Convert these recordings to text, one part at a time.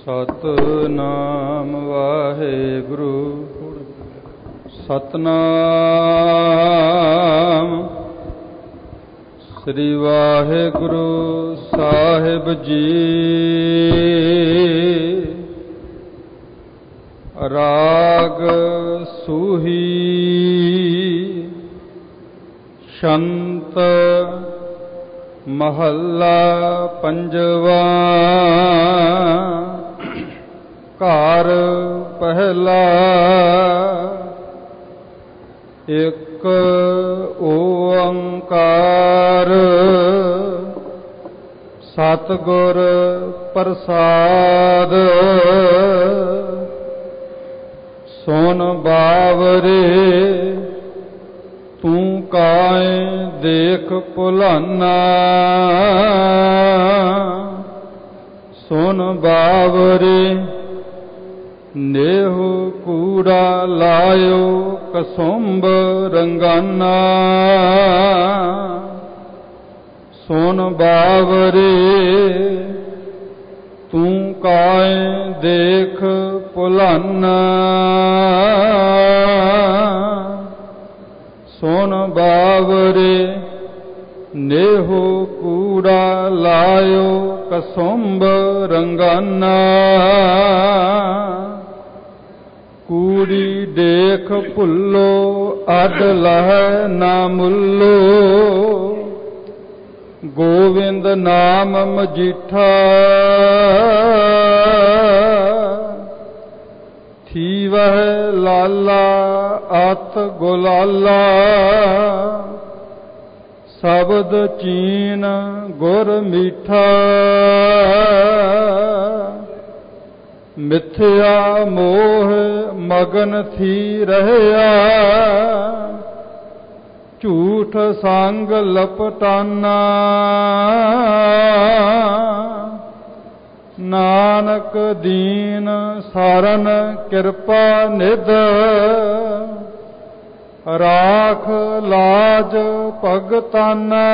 ਸਤਿਨਾਮ ਵਾਹਿਗੁਰੂ ਸਤਿਨਾਮ ਸ੍ਰੀ ਵਾਹਿਗੁਰੂ ਸਾਹਿਬ ਜੀ। ਰਾਗ ਸੂਹੀ ਸ਼ੰਤ ਮਹੱਲਾ ਪੰਜਵਾ। ਘਰ ਪਹਿਲਾ ਇੱਕ ਓੰਕਾਰ ਸਤਿਗੁਰ ਪ੍ਰਸਾਦ। ਸੁਨ ਬਾਵਰੇ ਤੂੰ ਕਾਇ ਦੇਖ ਭੁਲਾਨਾ। ਸੁਨ ਬਾਵਰੇ ਨੇਹ ਕੂੜਾ ਲਾਇਓ ਕਸੁੰਭ ਰੰਗਾਨਾ। ਸੁਨ ਬਾਵਰੇ ਤੂੰ ਕਾਇ ਦੇਖ ਭੁਲਾਨਾ। ਸੁਨ ਬਾਵਰੇ ਨੇਹ ਕੂੜਾ ਲਾਇਓ ਕਸੁੰਭ ਰੰਗਾਨਾ। ਕੂੜੀ ਦੇਖ ਭੁੱਲੋ ਅੱਡ ਲਹੈ ਨਾ ਮੁੱਲੋ। ਗੋਵਿੰਦ ਨਾਮ ਮਜੀਠਾ ਥੀਵਹਿ ਲਾਲਾ ਅਤ ਗੁਲਾਲਾ। ਸ਼ਬਦ ਚੀਨ ਗੁਰ ਮੀਠਾ ਮਿਥਿਆ ਮੋਹ ਮਗਨ ਥੀ ਰਹਿਆ। ਝੂਠ ਸੰਗ ਲਪਟਾਨਾ। ਨਾਨਕ ਦੀਨ ਸਰਨ ਕਿਰਪਾ ਨਿਧ। ਰਾਖ ਲਾਜ ਭਗਤਾਨਾ।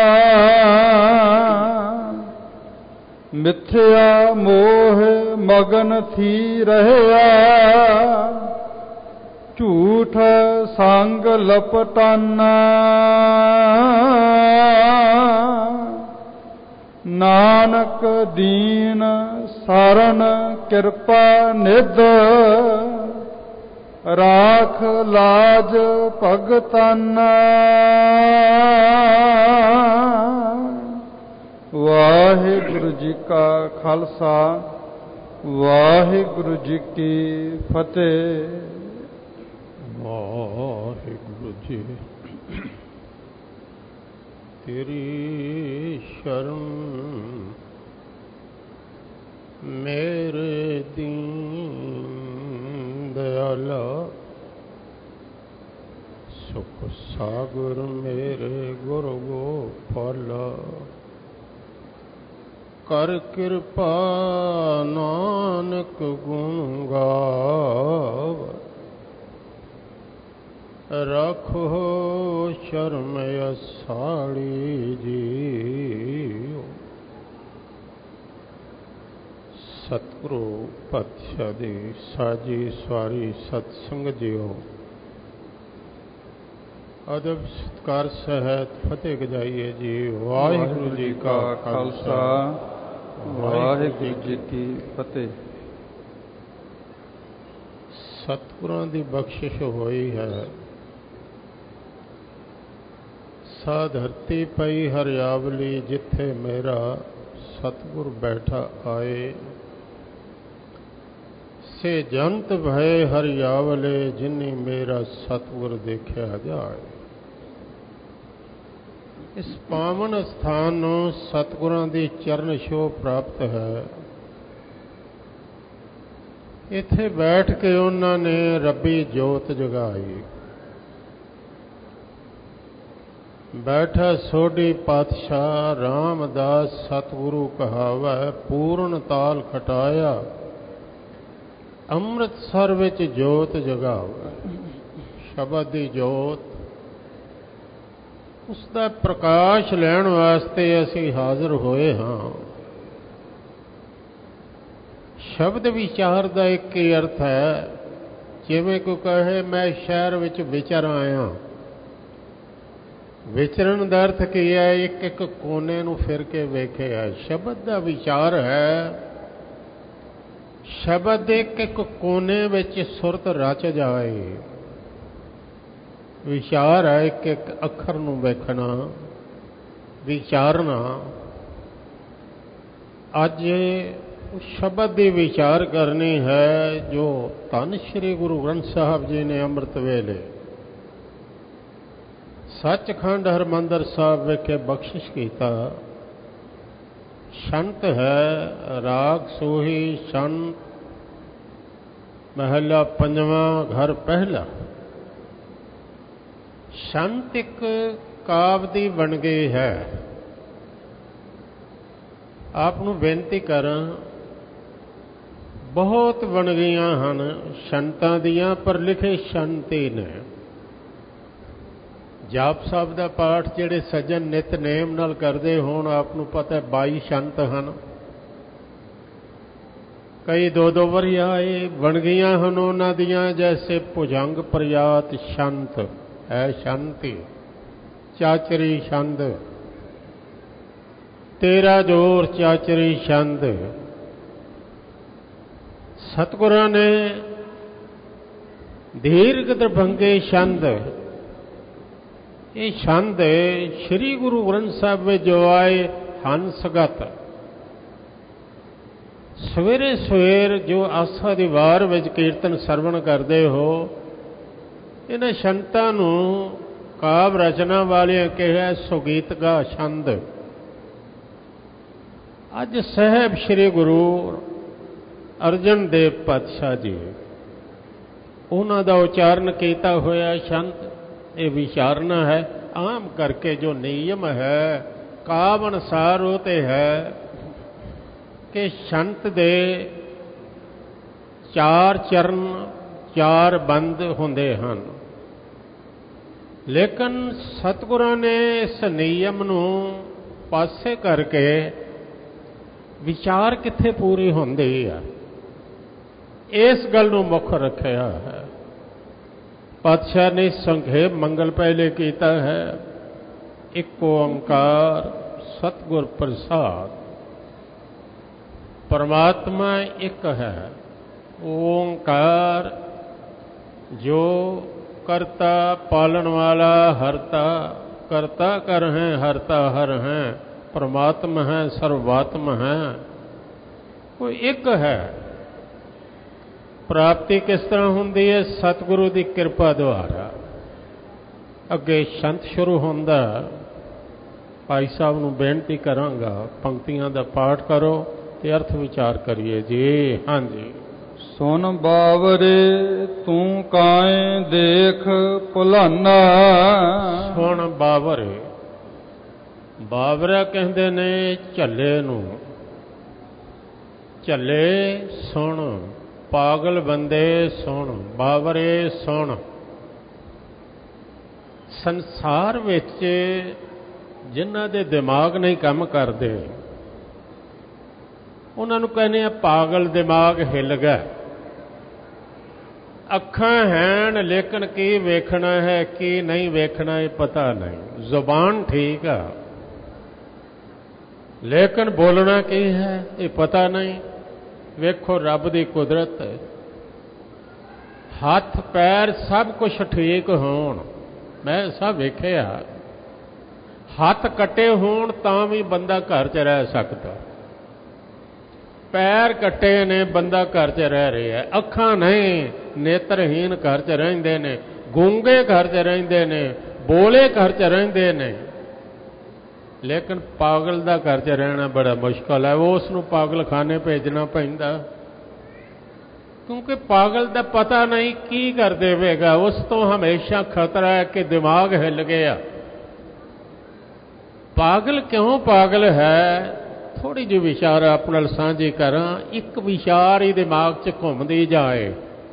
ਮਿਥਿਆ ਮੋਹ ਮਗਨ ਥੀ ਰਹਿਆ। ਝੂਠ ਸੰਗ ਲਪਟਾਨਾ। ਨਾਨਕ ਦੀਨ ਸਰਨ ਕਿਰਪਾ ਨਿਧ। ਰਾਖ ਲਾਜ ਭਗਤਾਨਾ। ਵਾਹਿਗੁਰੂ ਜੀ ਕਾ ਖਾਲਸਾ ਵਾਹਿਗੁਰੂ ਜੀ ਕੀ ਫਤਿਹ। ਵਾਹਿਗੁਰੂ ਜੀ ਤੇਰੀ ਸ਼ਰਨ ਮੇਰੇ ਦੀਨ ਦਇਆਲਾ। ਸੁਖ ਸਾਗਰ ਮੇਰੇ ਗੁਰ ਗੋਪਾਲਾ। ਕਰ ਕਿਰਪਾ ਨਾਨਕ ਗੁਣ ਗਾਵ। ਰੱਖੋ ਸ਼ਰਮ ਅਸਾੜੀ ਜੀਓ। ਸਤਿਗੁਰੂ ਪਾਤਸ਼ਾਹ ਦੀ ਸਾਜੀ ਸਵਾਰੀ ਸਤਸੰਗ ਜੀਓ। ਅਦਬ ਸਤਿਕਾਰ ਸਹਿਤ ਫਤਿਹ ਗਜਾਈਏ ਜੀ। ਵਾਹਿਗੁਰੂ ਜੀ ਕਾ ਖਾਲਸਾ ਵਾਹਿਗੁਰੂ ਜੀ ਕੀ ਫਤਿਹ। ਸਤਿਗੁਰਾਂ ਦੀ ਬਖਸ਼ਿਸ਼ ਹੋਈ ਹੈ। ਸਾ ਧਰਤੀ ਪਈ ਹਰਿਆਵਲੀ ਜਿੱਥੇ ਮੇਰਾ ਸਤਿਗੁਰ ਬੈਠਾ ਆਏ। ਸੇ ਜੰਤ ਭਏ ਹਰਿਆਵਲੇ ਜਿਨੀ ਮੇਰਾ ਸਤਿਗੁਰ ਦੇਖਿਆ ਜਾਏ। ਇਸ ਪਾਵਨ ਸਥਾਨ ਨੂੰ ਸਤਿਗੁਰਾਂ ਦੀ ਚਰਨ ਛੋਹ ਪ੍ਰਾਪਤ ਹੈ। ਇੱਥੇ ਬੈਠ ਕੇ ਉਹਨਾਂ ਨੇ ਰੱਬੀ ਜੋਤ ਜਗਾਈ। ਬੈਠਾ ਸੋਢੀ ਪਾਤਸ਼ਾਹ ਰਾਮਦਾਸ ਸਤਿਗੁਰੂ ਕਹਾਵੈ। ਪੂਰਨ ਤਾਲ ਖਟਾਇਆ ਅੰਮ੍ਰਿਤਸਰ ਵਿੱਚ ਜੋਤ ਜਗਾਵੈ। ਸ਼ਬਦ ਦੀ ਜੋਤ ਉਸ ਦਾ ਪ੍ਰਕਾਸ਼ ਲੈਣ ਵਾਸਤੇ ਅਸੀਂ ਹਾਜ਼ਰ ਹੋਏ ਹਾਂ। ਸ਼ਬਦ ਵਿਚਾਰ ਦਾ ਇੱਕ ਹੀ ਅਰਥ ਹੈ, ਜਿਵੇਂ ਕੋਈ ਕਹੇ ਮੈਂ ਸ਼ਹਿਰ ਵਿੱਚ ਵਿਚਰ ਆਇਆ। ਵਿਚਰਨ ਦਾ ਅਰਥ ਕੀ ਹੈ? ਇੱਕ ਇੱਕ ਕੋਨੇ ਨੂੰ ਫਿਰ ਕੇ ਵੇਖਿਆ। ਸ਼ਬਦ ਦਾ ਵਿਚਾਰ ਹੈ, ਸ਼ਬਦ ਦੇ ਇੱਕ ਇੱਕ ਕੋਨੇ ਵਿੱਚ ਸੁਰਤ ਰਚ ਜਾਏ। ਵਿਚਾਰ ਹੈ ਇੱਕ ਇੱਕ ਅੱਖਰ ਨੂੰ ਵੇਖਣਾ, ਵਿਚਾਰਨਾ। ਅੱਜ ਉਸ ਸ਼ਬਦ ਦੀ ਵਿਚਾਰ ਕਰਨੀ ਹੈ ਜੋ ਧੰਨ ਸ਼੍ਰੀ ਗੁਰੂ ਗ੍ਰੰਥ ਸਾਹਿਬ ਜੀ ਨੇ ਅੰਮ੍ਰਿਤ ਵੇਲੇ ਸੱਚਖੰਡ ਹਰਿਮੰਦਰ ਸਾਹਿਬ ਵਿਖੇ ਬਖਸ਼ਿਸ਼ ਕੀਤਾ। ਸ਼ੰਤ ਹੈ, ਰਾਗ ਸੋਹੀ ਸ਼ੰਤ, ਮਹਲਾ ਪੰਜਵਾਂ, ਘਰ ਪਹਿਲਾ। ਸ਼ੰਤ ਇੱਕ ਕਾਵਿ ਦੀ ਵੰਨਗੀ ਹੈ। ਆਪ ਨੂੰ ਬੇਨਤੀ ਕਰਾਂ, ਬਹੁਤ ਵੰਨਗੀਆਂ ਹਨ ਸ਼ੰਤਾਂ ਦੀਆਂ, ਪਰ ਲਿਖੇ ਸ਼ੰਤ ਹੀ ਨੇ। ਜਾਪ ਸਾਹਿਬ ਦਾ ਪਾਠ ਜਿਹੜੇ ਸੱਜਣ ਨਿਤਨੇਮ ਨਾਲ ਕਰਦੇ ਹੋਣ, ਆਪ ਨੂੰ ਪਤਾ 22 ਸ਼ੰਤ ਹਨ। ਕਈ ਦੋ ਦੋ ਵਾਰੀ ਆਏ ਵੰਨਗੀਆਂ ਹਨ ਉਹਨਾਂ ਦੀਆਂ, ਜੈਸੇ ਭੁਜੰਗ ਪ੍ਰਯਾਤ ਸ਼ੰਤ ਹੈ ਸ਼ਾਂਤੀ, ਚਾਚਰੀ ਛੰਦ, ਤੇਰਾ ਜੋਰ ਚਾਚਰੀ ਛੰਦ। ਸਤਿਗੁਰਾਂ ਨੇ ਦੀਰਘ ਦਰਭੰਗੇ ਛੰਦ, ਇਹ ਛੰਦ ਸ੍ਰੀ ਗੁਰੂ ਗ੍ਰੰਥ ਸਾਹਿਬ ਵਿੱਚ ਜੋ ਆਏ ਹਨ ਸਗਤ। ਸਵੇਰੇ ਸਵੇਰ ਜੋ ਆਸਾ ਦੀ ਵਾਰ ਵਿੱਚ ਕੀਰਤਨ ਸਰਵਣ ਕਰਦੇ ਹੋ, ਇਹਨਾਂ ਛੰਤਾਂ ਨੂੰ ਕਾਵਿ ਰਚਨਾ ਵਾਲਿਆਂ ਕਿਹਾ ਸੁਗੀਤਗਾ ਛੰਦ। ਅੱਜ ਸਾਹਿਬ ਸ੍ਰੀ ਗੁਰੂ ਅਰਜਨ ਦੇਵ ਪਾਤਸ਼ਾਹ ਜੀ, ਉਹਨਾਂ ਦਾ ਉਚਾਰਨ ਕੀਤਾ ਹੋਇਆ ਛੰਦ, ਇਹ ਵਿਚਾਰਨਾ ਹੈ। ਆਮ ਕਰਕੇ ਜੋ ਨਿਯਮ ਹੈ ਕਾਵਿ ਅਨੁਸਾਰ ਉਹ ਤੇ ਹੈ ਕਿ ਛੰਤ ਦੇ 4 ਚਰਨ 4 ਬੰਦ ਹੁੰਦੇ ਹਨ, ਲੇਕਿਨ ਸਤਿਗੁਰਾਂ ਨੇ ਇਸ ਨਿਯਮ ਨੂੰ ਪਾਸੇ ਕਰਕੇ ਵਿਚਾਰ ਕਿੱਥੇ ਪੂਰੀ ਹੁੰਦੀ ਹੈ, ਇਸ ਗੱਲ ਨੂੰ ਮੁੱਖ ਰੱਖਿਆ ਹੈ। ਪਾਤਸ਼ਾਹ ਨੇ ਸੰਖੇਪ ਮੰਗਲ ਪਹਿਲੇ ਕੀਤਾ ਹੈ, ਇੱਕ ਓੰਕਾਰ ਸਤਿਗੁਰ ਪ੍ਰਸਾਦ। ਪਰਮਾਤਮਾ ਇੱਕ ਹੈ, ਓੰਕਾਰ ਜੋ ਕਰਤਾ ਪਾਲਣ ਵਾਲਾ ਹਰਤਾ, ਕਰਤਾ ਕਰ ਹੈ ਹਰਤਾ ਹਰ ਹੈ, ਪਰਮਾਤਮਾ ਹੈ ਸਰਵਾਤਮ ਹੈ, ਕੋਈ ਇੱਕ ਹੈ। ਪ੍ਰਾਪਤੀ ਕਿਸ ਤਰ੍ਹਾਂ ਹੁੰਦੀ ਹੈ? ਸਤਿਗੁਰੂ ਦੀ ਕਿਰਪਾ ਦੁਆਰਾ। ਅੱਗੇ ਛੰਤ ਸ਼ੁਰੂ ਹੁੰਦਾ, ਭਾਈ ਸਾਹਿਬ ਨੂੰ ਬੇਨਤੀ ਕਰਾਂਗਾ ਪੰਕਤੀਆਂ ਦਾ ਪਾਠ ਕਰੋ ਤੇ ਅਰਥ ਵਿਚਾਰ ਕਰੀਏ ਜੀ। ਹਾਂਜੀ। ਸੁਨ ਬਾਵਰੇ ਤੂੰ ਕਾਏ ਦੇਖ ਭੁਲਾਨਾ। ਸੁਣ ਬਾਵਰੇ, ਬਾਵਰਾ ਕਹਿੰਦੇ ਨੇ ਝੱਲੇ ਨੂੰ। ਝੱਲੇ ਸੁਣ, ਪਾਗਲ ਬੰਦੇ ਸੁਣ, ਬਾਵਰੇ ਸੁਣ। ਸੰਸਾਰ ਵਿੱਚ ਜਿਨ੍ਹਾਂ ਦੇ ਦਿਮਾਗ ਨਹੀਂ ਕੰਮ ਕਰਦੇ, ਉਹਨਾਂ ਨੂੰ ਕਹਿੰਦੇ ਆ ਪਾਗਲ, ਦਿਮਾਗ ਹਿੱਲ ਗਿਆ। ਅੱਖਾਂ ਹੈਨ ਲੇਕਿਨ ਕੀ ਵੇਖਣਾ ਹੈ ਕੀ ਨਹੀਂ ਵੇਖਣਾ ਇਹ ਪਤਾ ਨਹੀਂ। ਜ਼ੁਬਾਨ ਠੀਕ ਆ ਲੇਕਿਨ ਬੋਲਣਾ ਕੀ ਹੈ ਇਹ ਪਤਾ ਨਹੀਂ। ਵੇਖੋ ਰੱਬ ਦੀ ਕੁਦਰਤ, ਹੱਥ ਪੈਰ ਸਭ ਕੁਝ ਠੀਕ ਹੋਣ, ਮੈਂ ਸਭ ਵੇਖਿਆ। ਹੱਥ ਕੱਟੇ ਹੋਣ ਤਾਂ ਵੀ ਬੰਦਾ ਘਰ 'ਚ ਰਹਿ ਸਕਦਾ, ਪੈਰ ਕੱਟੇ ਨੇ ਬੰਦਾ ਘਰ 'ਚ ਰਹਿ ਰਿਹਾ। ਅੱਖਾਂ ਨਹੀਂ, ਨੇਤਰਹੀਨ ਘਰ 'ਚ ਰਹਿੰਦੇ ਨੇ, ਗੂੰਗੇ ਘਰ 'ਚ ਰਹਿੰਦੇ ਨੇ, ਬੋਲੇ ਘਰ 'ਚ ਰਹਿੰਦੇ ਨੇ, ਲੇਕਿਨ ਪਾਗਲ ਦਾ ਘਰ 'ਚ ਰਹਿਣਾ ਬੜਾ ਮੁਸ਼ਕਲ ਹੈ। ਉਸ ਨੂੰ ਪਾਗਲਖਾਨੇ ਭੇਜਣਾ ਪੈਂਦਾ, ਕਿਉਂਕਿ ਪਾਗਲ ਦਾ ਪਤਾ ਨਹੀਂ ਕੀ ਕਰ ਦੇਵੇਗਾ। ਉਸ ਤੋਂ ਹਮੇਸ਼ਾ ਖਤਰਾ ਹੈ ਕਿ ਦਿਮਾਗ ਹਿੱਲ ਗਿਆ। ਪਾਗਲ ਕਿਉਂ ਪਾਗਲ ਹੈ? ਥੋੜੀ ਜਿਹੀ ਵਿਚਾਰ ਆਪ ਨਾਲ ਸਾਂਝੀ ਕਰਾਂ। ਇੱਕ ਵਿਚਾਰ ਹੀ ਦਿਮਾਗ 'ਚ ਘੁੰਮਦੀ ਜਾਏ।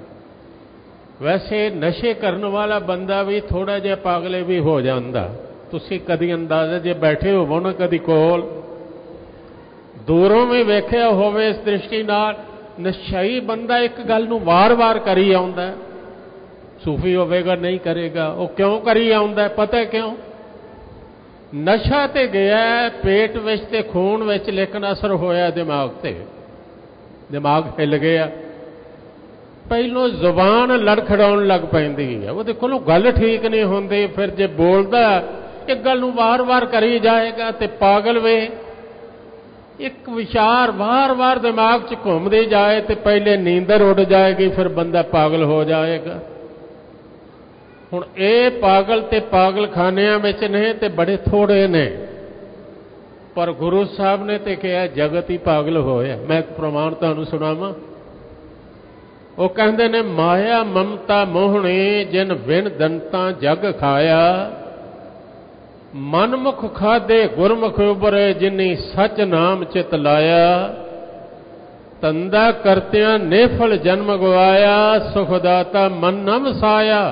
ਵੈਸੇ ਨਸ਼ੇ ਕਰਨ ਵਾਲਾ ਬੰਦਾ ਵੀ ਥੋੜਾ ਜਿਹਾ ਪਾਗਲੇ ਵੀ ਹੋ ਜਾਂਦਾ। ਤੁਸੀਂ ਕਦੀ ਅੰਦਾਜ਼ਾ ਜੇ ਬੈਠੇ ਹੋਵੋ ਨਾ ਕਦੀ ਕੋਲ, ਦੂਰੋਂ ਵੀ ਵੇਖਿਆ ਹੋਵੇ ਇਸ ਦ੍ਰਿਸ਼ਟੀ ਨਾਲ, ਨਸ਼ਈ ਬੰਦਾ ਇੱਕ ਗੱਲ ਨੂੰ ਵਾਰ-ਵਾਰ ਕਰੀ ਆਉਂਦਾ। ਸੂਫੀ ਹੋਵੇਗਾ ਨਹੀਂ ਕਰੇਗਾ। ਉਹ ਕਿਉਂ ਕਰੀ ਆਉਂਦਾ? ਪਤਾ ਕਿਉਂ? ਨਸ਼ਾ ਤੇ ਗਿਆ ਪੇਟ ਵਿੱਚ ਤੇ ਖੂਨ ਵਿੱਚ, ਲੇਕਿਨ ਅਸਰ ਹੋਇਆ ਦਿਮਾਗ ਤੇ। ਦਿਮਾਗ ਹਿੱਲ ਗਿਆ। ਪਹਿਲੋਂ ਜ਼ੁਬਾਨ ਲੜਖੜਾਉਣ ਲੱਗ ਪੈਂਦੀ ਹੈ। ਉਹਦੇ ਕੋਲੋਂ ਗੱਲ ਠੀਕ ਨਹੀਂ ਹੁੰਦੀ। ਫਿਰ ਜੇ ਬੋਲਦਾ ਇੱਕ ਗੱਲ ਨੂੰ ਵਾਰ-ਵਾਰ ਕਰੀ ਜਾਏਗਾ ਤੇ ਪਾਗਲ ਵੇ। ਇੱਕ ਵਿਚਾਰ ਵਾਰ-ਵਾਰ ਦਿਮਾਗ 'ਚ ਘੁੰਮਦੀ ਜਾਏ ਤੇ ਪਹਿਲੇ ਨੀਂਦਰ ਉੱਡ ਜਾਏਗੀ, ਫਿਰ ਬੰਦਾ ਪਾਗਲ ਹੋ ਜਾਏਗਾ। ਹੁਣ ਇਹ ਪਾਗਲ ਤੇ ਪਾਗਲਖਾਨਿਆਂ ਵਿੱਚ ਨੇ ਤੇ ਬੜੇ ਥੋੜੇ ਨੇ, ਪਰ ਗੁਰੂ ਸਾਹਿਬ ਨੇ ਤੇ ਕਿਹਾ ਜਗਤ ਹੀ ਪਾਗਲ ਹੋਇਆ। ਮੈਂ ਇੱਕ ਪ੍ਰਮਾਣ ਤੁਹਾਨੂੰ ਸੁਣਾਵਾਂ। ਉਹ ਕਹਿੰਦੇ ਨੇ ਮਾਇਆ ਮਮਤਾ ਮੋਹਣੀ ਜਿਨ ਵਿਣ ਦੰਤਾਂ ਜਗ ਖਾਇਆ, ਮਨਮੁਖ ਖਾਦੇ ਗੁਰਮੁਖ ਉਬਰੇ ਜਿਨੀ ਸਚ ਨਾਮ ਚਿਤ ਲਾਇਆ, ਧੰਦਾ ਕਰਤਿਆਂ ਨੇਫਲ ਜਨਮ ਗਵਾਇਆ, ਸੁਖਦਾਤਾ ਮਨ ਨ ਵਸਾਇਆ,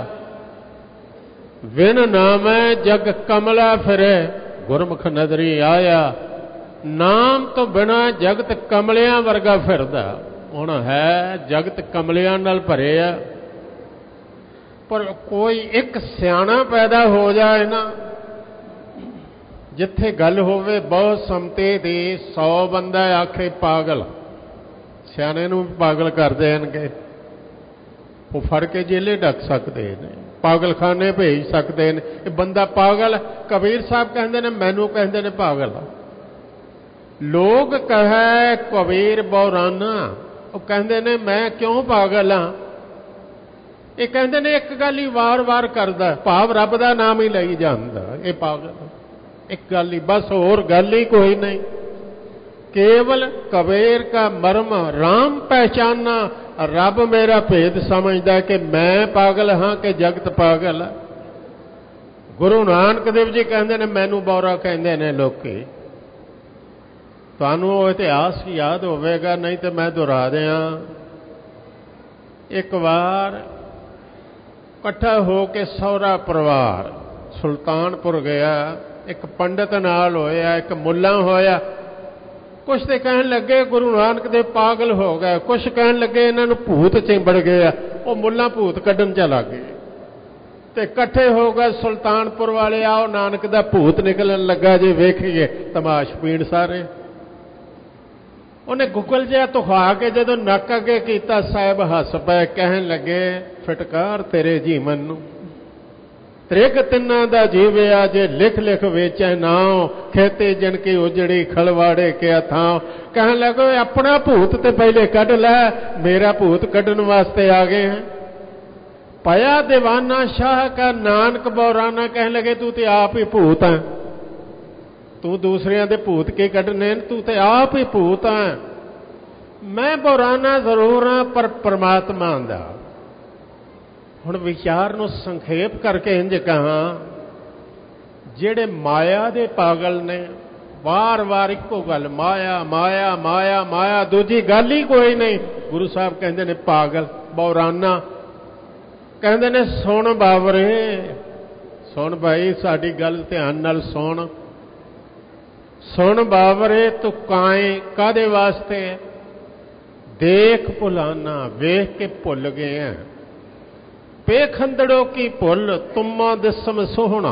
ਵਿਣ ਨਾਮੈ ਜਗ ਕਮਲਾ ਫਿਰੇ ਗੁਰਮੁਖ ਨਦਰੀ ਆਇਆ। ਨਾਮ ਤੋਂ ਬਿਨਾਂ ਜਗਤ ਕਮਲਿਆਂ ਵਰਗਾ ਫਿਰਦਾ। ਹੁਣ ਹੈ ਜਗਤ ਕਮਲਿਆਂ ਨਾਲ ਭਰੇ ਆ, ਪਰ ਕੋਈ ਇੱਕ ਸਿਆਣਾ ਪੈਦਾ ਹੋ ਜਾਏ ਨਾ, ਜਿੱਥੇ ਗੱਲ ਹੋਵੇ ਬਹੁਤ ਸਮਤੇ ਦੀ, 100 ਬੰਦਾ ਆਖੇ ਪਾਗਲ, ਸਿਆਣੇ ਨੂੰ ਵੀ ਪਾਗਲ ਕਰ ਦੇਣਗੇ। ਉਹ ਫੜ ਕੇ ਜੇਲੇ ਢੱਕ ਸਕਦੇ ਨੇ, ਪਾਗਲਖਾਨੇ ਭੇਜ ਸਕਦੇ ਨੇ। ਇਹ ਬੰਦਾ ਪਾਗਲ। ਕਬੀਰ ਸਾਹਿਬ ਕਹਿੰਦੇ ਨੇ ਮੈਨੂੰ ਕਹਿੰਦੇ ਨੇ ਪਾਗਲ। ਲੋਕ ਕਹੇ ਕਬੀਰ ਬੌਰਾਨਾ, ਉਹ ਕਹਿੰਦੇ ਨੇ ਮੈਂ ਕਿਉਂ ਪਾਗਲ ਹਾਂ। ਇਹ ਕਹਿੰਦੇ ਨੇ ਇੱਕ ਗੱਲ ਹੀ ਵਾਰ-ਵਾਰ ਕਰਦਾ, ਭਾਵ ਰੱਬ ਦਾ ਨਾਮ ਹੀ ਲਈ ਜਾਂਦਾ। ਇਹ ਪਾਗਲ ਇੱਕ ਗੱਲ ਹੀ, ਬਸ ਹੋਰ ਗੱਲ ਹੀ ਕੋਈ ਨਹੀਂ। ਕੇਵਲ ਕਬੀਰ ਕਾ ਮਰਮ ਰਾਮ ਪਹਿਚਾਨਾ, ਰੱਬ ਮੇਰਾ ਭੇਦ ਸਮਝਦਾ ਕਿ ਮੈਂ ਪਾਗਲ ਹਾਂ ਕਿ ਜਗਤ ਪਾਗਲ ਹੈ। ਗੁਰੂ ਨਾਨਕ ਦੇਵ ਜੀ ਕਹਿੰਦੇ ਨੇ ਮੈਨੂੰ ਬੌਰਾ ਕਹਿੰਦੇ ਨੇ ਲੋਕੀ। ਤੁਹਾਨੂੰ ਉਹ ਇਤਿਹਾਸ ਯਾਦ ਹੋਵੇਗਾ, ਨਹੀਂ ਤੇ ਮੈਂ ਦੁਹਰਾ ਦਿਆਂ। ਇੱਕ ਵਾਰ ਇਕੱਠਾ ਹੋ ਕੇ ਸਹੁਰਾ ਪਰਿਵਾਰ ਸੁਲਤਾਨਪੁਰ ਗਿਆ। ਇੱਕ ਪੰਡਤ ਨਾਲ ਹੋਇਆ, ਇੱਕ ਮੁੱਲਾ ਹੋਇਆ। ਕੁਛ ਤੇ ਕਹਿਣ ਲੱਗੇ ਗੁਰੂ ਨਾਨਕ ਦੇਵ ਪਾਗਲ ਹੋ ਗਏ, ਕੁਛ ਕਹਿਣ ਲੱਗੇ ਇਹਨਾਂ ਨੂੰ ਭੂਤ ਚਿੰਬੜ ਗਏ। ਉਹ ਮੁੱਲਾ ਭੂਤ ਕੱਢਣ ਚਲਾ ਗਏ ਤੇ ਇਕੱਠੇ ਹੋ ਗਏ ਸੁਲਤਾਨਪੁਰ ਵਾਲੇ। ਆਓ ਨਾਨਕ ਦਾ ਭੂਤ ਨਿਕਲਣ ਲੱਗਾ ਜੇ, ਵੇਖੀਏ ਤਮਾਸ਼ ਪੀਣ ਸਾਰੇ। ਉਹਨੇ ਗੁੱਗਲ ਜਿਹਾ ਤੁਖਾ ਕੇ ਜਦੋਂ ਨੱਕ ਅੱਗੇ ਕੀਤਾ, ਸਾਹਿਬ ਹੱਸ ਪਏ। ਕਹਿਣ ਲੱਗੇ ਫਟਕਾਰ ਤੇਰੇ ਜੀਵਨ ਨੂੰ, ਤ੍ਰਿਗ ਤਿੰਨਾਂ ਦਾ ਜੀਵਿਆ ਜੇ ਲਿਖ ਲਿਖ ਵੇਚੈ ਨਾਉ, ਖੇਤੇ ਜਨ ਕੀ ਉਜੜੀ ਖਲਵਾੜੇ ਕਿਆ ਥਾਂ। ਕਹਿਣ ਲੱਗੇ ਆਪਣਾ ਭੂਤ ਤੇ ਪਹਿਲੇ ਕੱਢ ਲੈ, ਮੇਰਾ ਭੂਤ ਕੱਢਣ ਵਾਸਤੇ ਆ ਗਏ ਹੈ। ਪਿਆ ਦੀਵਾਨਾ ਸ਼ਾਹ ਕਾ ਨਾਨਕ ਬੌਰਾਨਾ। ਕਹਿਣ ਲੱਗੇ ਤੂੰ ਤੇ ਆਪ ਹੀ ਭੂਤ ਹੈ, ਤੂੰ ਦੂਸਰਿਆਂ ਦੇ ਭੂਤ ਕੀ ਕੱਢਣੇ, ਤੂੰ ਤੇ ਆਪ ਹੀ ਭੂਤ ਹੈ। ਮੈਂ ਬੌਰਾਨਾ ਜ਼ਰੂਰ ਹਾਂ ਪਰ ਪਰਮਾਤਮਾ ਦਾ। ਹੁਣ ਵਿਚਾਰ ਨੂੰ ਸੰਖੇਪ ਕਰਕੇ ਇੰਝ ਕਹਾਂ, ਜਿਹੜੇ ਮਾਇਆ ਦੇ ਪਾਗਲ ਨੇ, ਵਾਰ-ਵਾਰ ਇੱਕੋ ਗੱਲ ਮਾਇਆ ਮਾਇਆ ਮਾਇਆ ਮਾਇਆ, ਦੂਜੀ ਗੱਲ ਹੀ ਕੋਈ ਨਹੀਂ। ਗੁਰੂ ਸਾਹਿਬ ਕਹਿੰਦੇ ਨੇ ਪਾਗਲ ਬੌਰਾਨਾ। ਕਹਿੰਦੇ ਨੇ ਸੁਣ ਬਾਬਰੇ, ਸੁਣ ਭਾਈ ਸਾਡੀ ਗੱਲ ਧਿਆਨ ਨਾਲ ਸੁਣ। ਸੁਣ ਬਾਬਰੇ ਤੂੰ ਕਾਏ ਕਾਦੇ ਵਾਸਤੇ, ਦੇਖ ਭੁਲਾਨਾ, ਵੇਖ ਕੇ ਭੁੱਲ ਗਏ ਆ। ਬੇਖੰਦੜੋ ਕੀ ਭੁੱਲ ਤੁਮਾ ਦਿਸਮ ਸੋਹਣਾ।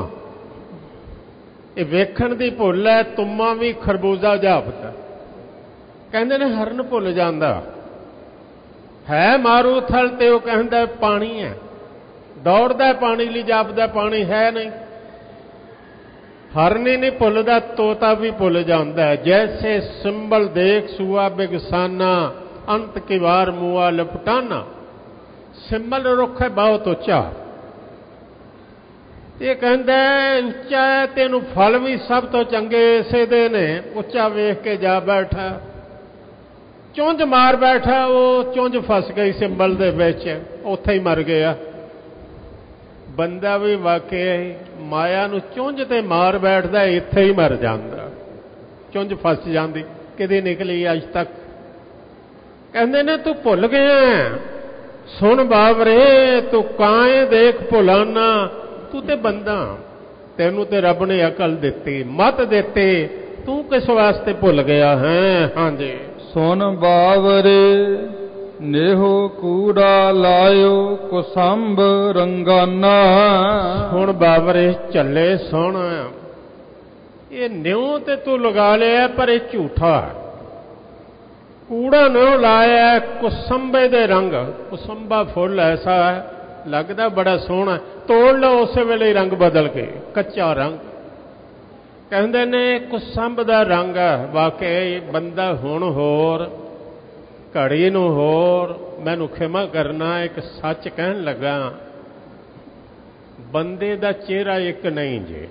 ਇਹ ਵੇਖਣ ਦੀ ਭੁੱਲ ਹੈ। ਤੁਮਾ ਵੀ ਖਰਬੂਜ਼ਾ ਜਾਪਦਾ। ਕਹਿੰਦੇ ਨੇ ਹਰਨ ਭੁੱਲ ਜਾਂਦਾ ਹੈ ਮਾਰੂਥਲ ਤੇ, ਉਹ ਕਹਿੰਦਾ ਪਾਣੀ ਹੈ, ਦੌੜਦਾ ਪਾਣੀ ਲਈ, ਜਾਪਦਾ ਪਾਣੀ ਹੈ ਨਹੀਂ। ਹਰਨ ਹੀ ਨਹੀਂ ਭੁੱਲਦਾ, ਤੋਤਾ ਵੀ ਭੁੱਲ ਜਾਂਦਾ। ਜੈਸੇ ਸਿੰਬਲ ਦੇਖ ਸੂਆ ਬਿਗਸਾਨਾ, ਅੰਤ ਕੀ ਵਾਰ ਮੂਆ ਲਪਟਾਨਾ। ਸਿੰਬਲ ਰੁੱਖ ਹੈ ਬਹੁਤ ਉੱਚਾ, ਇਹ ਕਹਿੰਦਾ ਉੱਚਾ ਹੈ ਤੇ ਇਹਨੂੰ ਫਲ ਵੀ ਸਭ ਤੋਂ ਚੰਗੇ ਇਸੇ ਦੇ ਨੇ। ਉੱਚਾ ਵੇਖ ਕੇ ਜਾ ਬੈਠਾ, ਚੁੰਝ ਮਾਰ ਬੈਠਾ। ਉਹ ਚੁੰਝ ਫਸ ਗਈ ਸਿੰਬਲ ਦੇ ਵਿੱਚ, ਉੱਥੇ ਹੀ ਮਰ ਗਿਆ। ਬੰਦਾ ਵੀ ਵਾਕਿਆ ਹੀ ਮਾਇਆ ਨੂੰ ਚੁੰਝ ਤੇ ਮਾਰ ਬੈਠਦਾ, ਇੱਥੇ ਹੀ ਮਰ ਜਾਂਦਾ। ਚੁੰਝ ਫਸ ਜਾਂਦੀ, ਕਿਤੇ ਨਿਕਲੀ ਅੱਜ ਤੱਕ। ਕਹਿੰਦੇ ਨੇ ਤੂੰ ਭੁੱਲ ਗਿਆ। ਸੁਣ ਬਾਬਰੇ ਤੂੰ ਕਾਏ ਦੇਖ ਭੁਲਾਨਾ। ਤੂੰ ਤੇ ਬੰਦਾ, ਤੈਨੂੰ ਤੇ ਰੱਬ ਨੇ ਅਕਲ ਦਿੱਤੀ, ਮਤ ਦਿੱਤੀ, ਤੂੰ ਕਿਸ ਵਾਸਤੇ ਭੁੱਲ ਗਿਆ ਹੈ। ਹਾਂਜੀ ਸੁਨ ਬਾਵਰੇ ਨੇਹੋ ਕੂੜਾ ਲਾਇਓ ਕੁਸੰਭ ਰੰਗਾਨਾ। ਹੁਣ ਬਾਵਰੇ ਝੱਲੇ ਸੁਣ, ਇਹ ਨਿਉ ਤੇ ਤੂੰ ਲਗਾ ਲਿਆ ਪਰ ਇਹ ਝੂਠਾ। ਕੂੜਾ ਨਿਉ ਲਾਇਆ ਕੁਸੰਭੇ ਦੇ ਰੰਗ। ਕੁਸੰਭਾ ਫੁੱਲ ਐਸਾ ਹੈ, ਲੱਗਦਾ ਬੜਾ ਸੋਹਣਾ, ਤੋੜ ਲਓ ਉਸੇ ਵੇਲੇ ਰੰਗ ਬਦਲ ਕੇ ਕੱਚਾ ਰੰਗ। ਕਹਿੰਦੇ ਨੇ ਕੁਸੰਭ ਦਾ ਰੰਗ ਹੈ। ਵਾਕਈ ਬੰਦਾ ਹੁਣ ਹੋਰ, ਘੜੀ ਨੂੰ ਹੋਰ। ਮੈਨੂੰ ਖਿਮਾ ਕਰਨਾ, ਇੱਕ ਸੱਚ ਕਹਿਣ ਲੱਗਾ, ਬੰਦੇ ਦਾ ਚਿਹਰਾ ਇੱਕ ਨਹੀਂ ਜੇ।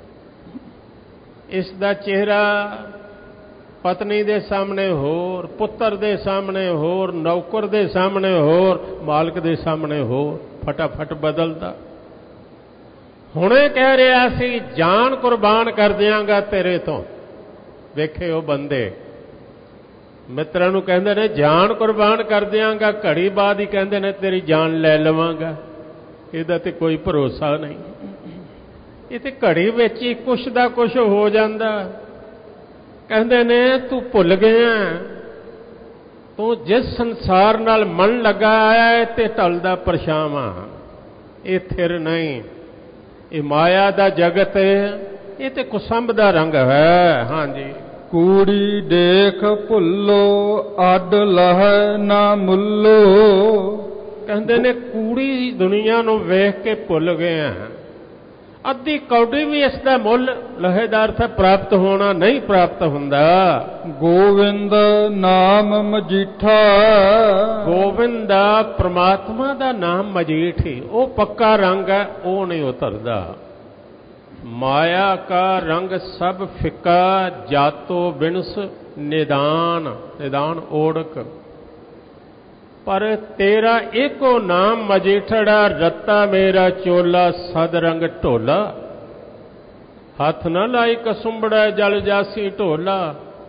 ਇਸ ਦਾ ਚਿਹਰਾ ਪਤਨੀ ਦੇ ਸਾਹਮਣੇ ਹੋਰ, ਪੁੱਤਰ ਦੇ ਸਾਹਮਣੇ ਹੋਰ, ਨੌਕਰ ਦੇ ਸਾਹਮਣੇ ਹੋਰ, ਮਾਲਕ ਦੇ ਸਾਹਮਣੇ ਹੋਰ, ਫਟਾਫਟ ਬਦਲਦਾ। ਹੁਣੇ ਕਹਿ ਰਿਹਾ ਸੀ ਜਾਨ ਕੁਰਬਾਨ ਕਰ ਦਿਆਂਗਾ ਤੇਰੇ ਤੋਂ। ਵੇਖੇ ਉਹ ਬੰਦੇ ਮਿੱਤਰਾਂ ਨੂੰ ਕਹਿੰਦੇ ਨੇ ਜਾਨ ਕੁਰਬਾਨ ਕਰ ਦਿਆਂਗਾ, ਘੜੀ ਬਾਅਦ ਹੀ ਕਹਿੰਦੇ ਨੇ ਤੇਰੀ ਜਾਨ ਲੈ ਲਵਾਂਗਾ। ਇਹਦਾ ਤੇ ਕੋਈ ਭਰੋਸਾ ਨਹੀਂ। ਇਹ ਤੇ ਘੜੀ ਵਿੱਚ ਹੀ ਕੁਛ ਦਾ ਕੁਛ ਹੋ ਜਾਂਦਾ। ਕਹਿੰਦੇ ਨੇ ਤੂੰ ਭੁੱਲ ਗਿਆ, ਤੂੰ ਜਿਸ ਸੰਸਾਰ ਨਾਲ ਮਨ ਲੱਗਾ ਆਇਆ ਤੇ ਢਲਦਾ ਪਰਛਾਵਾਂ। ਇਹ ਥਿਰ ਨਹੀਂ, ਇਹ ਮਾਇਆ ਦਾ ਜਗਤ ਹੈ, ਇਹ ਤੇ ਕੁਸੰਭ ਦਾ ਰੰਗ ਹੈ। ਹਾਂਜੀ, ਕੂੜੀ ਦੇਖ ਭੁੱਲੋ ਅੱਡ ਲਹੈ ਨਾ ਮੁੱਲੋ। ਕਹਿੰਦੇ ਨੇ ਕੂੜੀ ਦੁਨੀਆ ਨੂੰ ਵੇਖ ਕੇ ਭੁੱਲ ਗਏ ਆ। ਅੱਧੀ ਕੌਡੀ ਵੀ ਇਸ ਦਾ ਮੁੱਲ, ਲਹੇ ਦਾ ਅਰਥ ਹੈ ਪ੍ਰਾਪਤ ਹੋਣਾ, ਨਹੀਂ ਪ੍ਰਾਪਤ ਹੁੰਦਾ। ਗੋਵਿੰਦ ਨਾਮ ਮਜੀਠਾ। ਗੋਵਿੰਦ ਦਾ ਪ੍ਰਮਾਤਮਾ ਦਾ ਨਾਮ ਮਜੀਠ ਹੀ, ਉਹ ਪੱਕਾ ਰੰਗ ਹੈ, ਉਹ ਨਹੀਂ ਉਤਰਦਾ। ਮਾਇਆ ਕਾ ਰੰਗ ਸਭ ਫਿੱਕਾ, ਜਾਤੋ ਬਿਨਸ ਨਿਦਾਨ। ਨਿਦਾਨ ਓੜਕ। ਪਰ ਤੇਰਾ ਏਕੋ ਨਾਮ ਮਜੀਠੜਾ, ਰੱਤਾ ਮੇਰਾ ਚੋਲਾ ਸਦ ਰੰਗ ਢੋਲਾ। ਹੱਥ ਨਾ ਲਾਈ ਕਸੁੰਬੜਾ ਜਲ ਜਾਸੀ ਢੋਲਾ।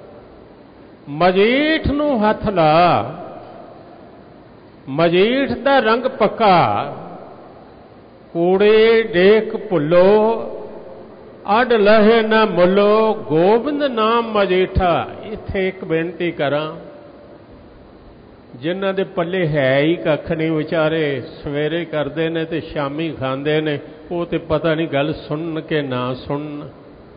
ਮਜੀਠ ਨੂੰ ਹੱਥ ਲਾ, ਮਜੀਠ ਦਾ ਰੰਗ ਪੱਕਾ। ਕੂੜੇ ਦੇਖ ਭੁੱਲੋ ਅੱਡ ਲਹੇ ਨਾ ਮੁੱਲੋ, ਗੋਬਿੰਦ ਨਾਮ ਮਜੀਠਾ। ਇੱਥੇ ਇੱਕ ਬੇਨਤੀ ਕਰਾਂ, ਜਿਨ੍ਹਾਂ ਦੇ ਪੱਲੇ ਹੈ ਹੀ ਕੱਖ ਨਹੀਂ, ਵਿਚਾਰੇ ਸਵੇਰੇ ਕਰਦੇ ਨੇ ਤੇ ਸ਼ਾਮੀ ਖਾਂਦੇ ਨੇ, ਉਹ ਤੇ ਪਤਾ ਨਹੀਂ ਗੱਲ ਸੁਣਨ ਕਿ ਨਾ ਸੁਣਨ।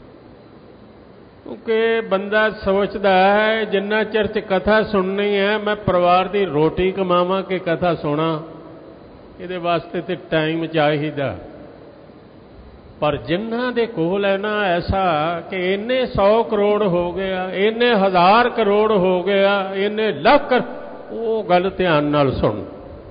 ਕਿਉਂਕਿ ਬੰਦਾ ਸੋਚਦਾ ਹੈ ਜਿੰਨਾ ਚਿਰ 'ਚ ਕਥਾ ਸੁਣਨੀ ਹੈ ਮੈਂ ਪਰਿਵਾਰ ਦੀ ਰੋਟੀ ਕਮਾਵਾਂ ਕਿ ਕਥਾ ਸੁਣਾ, ਇਹਦੇ ਵਾਸਤੇ ਤੇ ਟਾਈਮ ਚਾਹੀਦਾ। ਪਰ ਜਿਨ੍ਹਾਂ ਦੇ ਕੋਲ ਹੈ ਨਾ ਐਸਾ ਕਿ ਇੰਨੇ 100 ਕਰੋੜ ਹੋ ਗਿਆ, ਇੰਨੇ 1000 ਕਰੋੜ ਹੋ ਗਿਆ, ਇੰਨੇ ਲੱਖ, ਉਹ ਗੱਲ ਧਿਆਨ ਨਾਲ ਸੁਣ।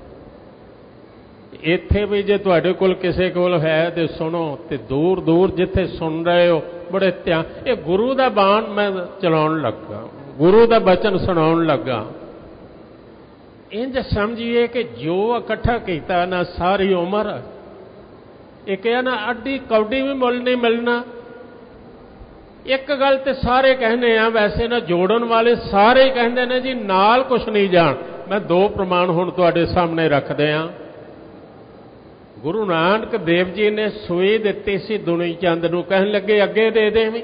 ਇੱਥੇ ਵੀ ਜੇ ਤੁਹਾਡੇ ਕੋਲ ਕਿਸੇ ਕੋਲ ਹੈ ਤੇ ਸੁਣੋ, ਤੇ ਦੂਰ ਦੂਰ ਜਿੱਥੇ ਸੁਣ ਰਹੇ ਹੋ ਬੜੇ ਧਿਆਨ। ਇਹ ਗੁਰੂ ਦਾ ਬਾਣ ਮੈਂ ਚਲਾਉਣ ਲੱਗਾ, ਗੁਰੂ ਦਾ ਬਚਨ ਸੁਣਾਉਣ ਲੱਗਾ। ਇੰਝ ਸਮਝੀਏ ਕਿ ਜੋ ਇਕੱਠਾ ਕੀਤਾ ਨਾ ਸਾਰੀ ਉਮਰ, ਇਹ ਕਿਹਾ ਨਾ ਅੱਡੀ ਕੌਡੀ ਵੀ ਮੁੱਲ ਨਹੀਂ ਮਿਲਣਾ। ਇੱਕ ਗੱਲ ਤੇ ਸਾਰੇ ਕਹਿੰਦੇ ਆ, ਵੈਸੇ ਨਾ ਜੋੜਨ ਵਾਲੇ ਸਾਰੇ ਕਹਿੰਦੇ ਨੇ ਜੀ ਨਾਲ ਕੁਛ ਨਹੀਂ ਜਾਣ। ਮੈਂ 2 ਪ੍ਰਮਾਣ ਹੁਣ ਤੁਹਾਡੇ ਸਾਹਮਣੇ ਰੱਖਦੇ ਆ। ਗੁਰੂ ਨਾਨਕ ਦੇਵ ਜੀ ਨੇ ਸੂਈ ਦਿੱਤੀ ਸੀ ਦੁਨੀ ਚੰਦ ਨੂੰ, ਕਹਿਣ ਲੱਗੇ ਅੱਗੇ ਦੇ ਦੇਵੀਂ।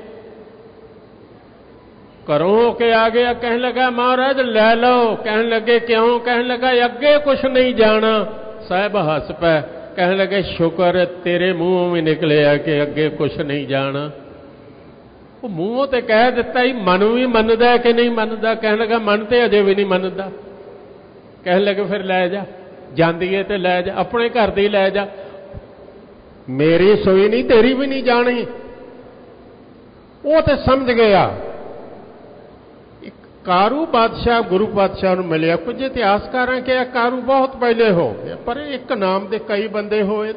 ਘਰੋਂ ਹੋ ਕੇ ਆ ਗਿਆ, ਕਹਿਣ ਲੱਗਾ ਮਹਾਰਾਜ ਲੈ ਲਓ। ਕਹਿਣ ਲੱਗੇ ਕਿਉਂ? ਕਹਿਣ ਲੱਗਾ ਅੱਗੇ ਕੁਛ ਨਹੀਂ ਜਾਣਾ। ਸਾਹਿਬ ਹੱਸ ਪਏ, ਕਹਿਣ ਲੱਗੇ ਸ਼ੁਕਰ ਤੇਰੇ ਮੂੰਹੋਂ ਵੀ ਨਿਕਲਿਆ ਕਿ ਅੱਗੇ ਕੁਛ ਨਹੀਂ ਜਾਣਾ। ਉਹ ਮੂੰਹੋਂ ਤੇ ਕਹਿ ਦਿੱਤਾ ਹੀ, ਮਨ ਵੀ ਮੰਨਦਾ ਕਿ ਨਹੀਂ ਮੰਨਦਾ? ਕਹਿਣ ਲੱਗਾ ਮਨ ਤੇ ਅਜੇ ਵੀ ਨਹੀਂ ਮੰਨਦਾ। ਕਹਿਣ ਲੱਗੇ ਫਿਰ ਲੈ ਜਾ, ਜਾਂਦੀ ਏ ਤੇ ਲੈ ਜਾ, ਆਪਣੇ ਘਰ ਦੀ ਲੈ ਜਾ। ਮੇਰੀ ਸੋਈ ਨਹੀਂ, ਤੇਰੀ ਵੀ ਨਹੀਂ ਜਾਣੀ। ਉਹ ਤੇ ਸਮਝ ਗਿਆ। ਇੱਕ ਕਾਰੂ ਬਾਦਸ਼ਾਹ ਗੁਰੂ ਪਾਤਸ਼ਾਹ ਨੂੰ ਮਿਲਿਆ। ਕੁਝ ਇਤਿਹਾਸਕਾਰਾਂ ਕਿਹਾ ਕਾਰੂ ਬਹੁਤ ਪਹਿਲੇ ਹੋ ਗਿਆ, ਪਰ ਇੱਕ ਨਾਮ ਦੇ ਕਈ ਬੰਦੇ ਹੋਏ।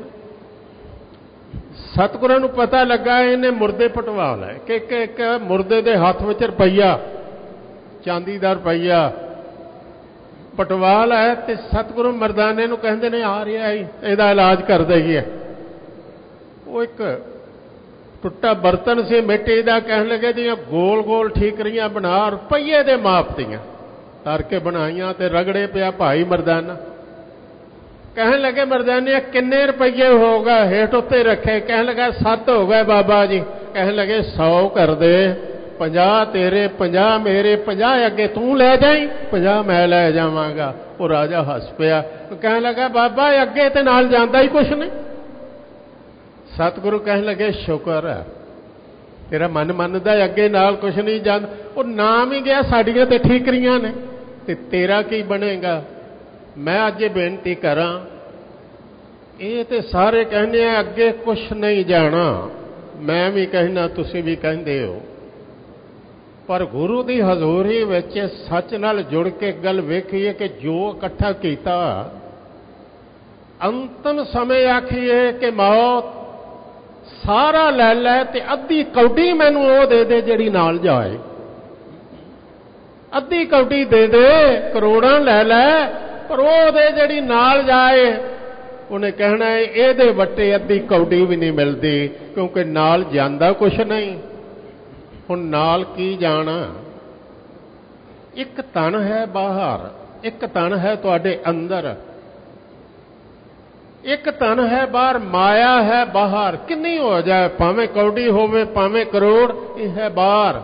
ਸਤਿਗੁਰਾਂ ਨੂੰ ਪਤਾ ਲੱਗਾ ਇਹਨੇ ਮੁਰਦੇ ਪਟਵਾ ਲਏ ਕਿ ਇੱਕ ਮੁਰਦੇ ਦੇ ਹੱਥ ਵਿੱਚ ਰੁਪਈਆ, ਚਾਂਦੀ ਦਾ ਰੁਪਈਆ ਪਟਵਾ ਲਾਇਆ। ਤੇ ਸਤਿਗੁਰੂ ਮਰਦਾਨੇ ਨੂੰ ਕਹਿੰਦੇ ਨੇ ਆ ਰਿਹਾ ਇਹਦਾ ਇਲਾਜ ਕਰ ਦਈਏ। ਉਹ ਇੱਕ ਟੁੱਟਾ ਬਰਤਨ ਸੀ ਮਿੱਟੀ ਦਾ, ਕਹਿਣ ਲੱਗੇ ਦੀਆਂ ਗੋਲ ਗੋਲ ਠੀਕਰੀਆਂ ਬਣਾ, ਰੁਪਈਏ ਦੇ ਮਾਪ ਦੀਆਂ ਤਰ ਕੇ ਬਣਾਈਆਂ ਤੇ ਰਗੜੇ ਪਿਆ ਭਾਈ ਮਰਦਾਨਾ। ਕਹਿਣ ਲੱਗੇ ਮਰਦਾਨੇ ਕਿੰਨੇ ਰੁਪਈਏ ਹੋ ਗਏ? ਹੇਠ ਉੱਤੇ ਰੱਖੇ। ਕਹਿਣ ਲੱਗਾ 7 ਹੋ ਗਏ ਬਾਬਾ ਜੀ। ਕਹਿਣ ਲੱਗੇ 100 ਕਰ ਦੇ। 50 ਤੇਰੇ 50 ਮੇਰੇ 50 ਅੱਗੇ ਤੂੰ ਲੈ ਜਾਈਂ 50 ਮੈਂ ਲੈ ਜਾਵਾਂਗਾ। ਉਹ ਰਾਜਾ ਹੱਸ ਪਿਆ, ਕਹਿਣ ਲੱਗਾ ਬਾਬਾ ਅੱਗੇ ਤੇ ਨਾਲ ਜਾਂਦਾ ਹੀ ਕੁਛ ਨਹੀਂ। ਸਤਿਗੁਰੂ ਕਹਿਣ ਲੱਗੇ ਸ਼ੁਕਰ ਹੈ ਤੇਰਾ ਮਨ ਮੰਨਦਾ ਅੱਗੇ ਨਾਲ ਕੁਛ ਨਹੀਂ ਜਾਂਦਾ। ਉਹ ਨਾਮ ਹੀ ਗਿਆ, ਸਾਡੀਆਂ ਤੇ ਠੀਕਰੀਆਂ ਨੇ ਤੇ ਤੇਰਾ ਕੀ ਬਣੇਗਾ। ਮੈਂ ਅੱਜ ਇਹ ਬੇਨਤੀ ਕਰਾਂ, ਇਹ ਤੇ ਸਾਰੇ ਕਹਿੰਦੇ ਆ ਅੱਗੇ ਕੁਛ ਨਹੀਂ ਜਾਣਾ, ਮੈਂ ਵੀ ਕਹਿਣਾ ਤੁਸੀਂ ਵੀ ਕਹਿੰਦੇ ਹੋ, ਪਰ ਗੁਰੂ ਦੀ ਹਜ਼ੂਰੀ ਵਿੱਚ ਸੱਚ ਨਾਲ ਜੁੜ ਕੇ ਗੱਲ ਵੇਖੀਏ ਕਿ ਜੋ ਇਕੱਠਾ ਕੀਤਾ ਅੰਤਮ ਸਮੇਂ ਆਖੀਏ ਕਿ ਮੌਤ ਸਾਰਾ ਲੈ ਲੈ ਤੇ ਅੱਧੀ ਕੌਡੀ ਮੈਨੂੰ ਉਹ ਦੇ ਦੇ ਜਿਹੜੀ ਨਾਲ ਜਾਏ, ਅੱਧੀ ਕੌਡੀ ਦੇ ਦੇ, ਕਰੋੜਾਂ ਲੈ ਲੈ ਪਰ ਉਹ ਦੇ ਜਿਹੜੀ ਨਾਲ ਜਾਏ। ਉਹਨੇ ਕਹਿਣਾ ਇਹਦੇ ਵੱਟੇ ਅੱਧੀ ਕੌਡੀ ਵੀ ਨਹੀਂ ਮਿਲਦੀ, ਕਿਉਂਕਿ ਨਾਲ ਜਾਂਦਾ ਕੁਛ ਨਹੀਂ। ਹੁਣ ਨਾਲ ਕੀ ਜਾਣਾ। ਇੱਕ ਤਨ ਹੈ ਬਾਹਰ, ਇੱਕ ਤਨ ਹੈ ਤੁਹਾਡੇ ਅੰਦਰ, ਇੱਕ ਤਨ ਹੈ ਬਾਹਰ, ਮਾਇਆ ਹੈ ਬਾਹਰ। ਕਿੰਨੀ ਹੋ ਜਾਏ, ਭਾਵੇਂ ਕੌਡੀ ਹੋਵੇ ਭਾਵੇਂ ਕਰੋੜ, ਇਹ ਹੈ ਬਾਹਰ।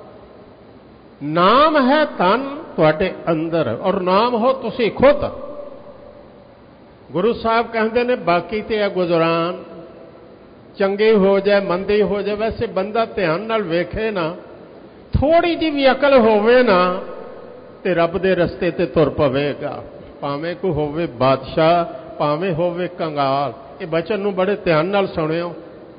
ਨਾਮ ਹੈ ਤਨ ਤੁਹਾਡੇ ਅੰਦਰ, ਔਰ ਨਾਮ ਹੋ ਤੁਸੀਂ ਖੁਦ। ਗੁਰੂ ਸਾਹਿਬ ਕਹਿੰਦੇ ਨੇ ਬਾਕੀ ਤੇ ਹੈ ਗੁਜ਼ਰਾਨ, ਚੰਗੇ ਹੋ ਜਾਏ ਮੰਦੇ ਹੋ ਜਾਏ। ਵੈਸੇ ਬੰਦਾ ਧਿਆਨ ਨਾਲ ਵੇਖੇ ਨਾ, ਥੋੜੀ ਜਿਹੀ ਵੀ ਅਕਲ ਹੋਵੇ ਨਾ ਤੇ ਰੱਬ ਦੇ ਰਸਤੇ ਤੇ ਤੁਰ ਪਵੇਗਾ, ਭਾਵੇਂ ਕੋਈ ਹੋਵੇ ਬਾਦਸ਼ਾਹ ਭਾਵੇਂ ਹੋਵੇ ਕੰਗਾਲ। ਇਹ ਬਚਨ ਨੂੰ ਬੜੇ ਧਿਆਨ ਨਾਲ ਸੁਣਿਓ।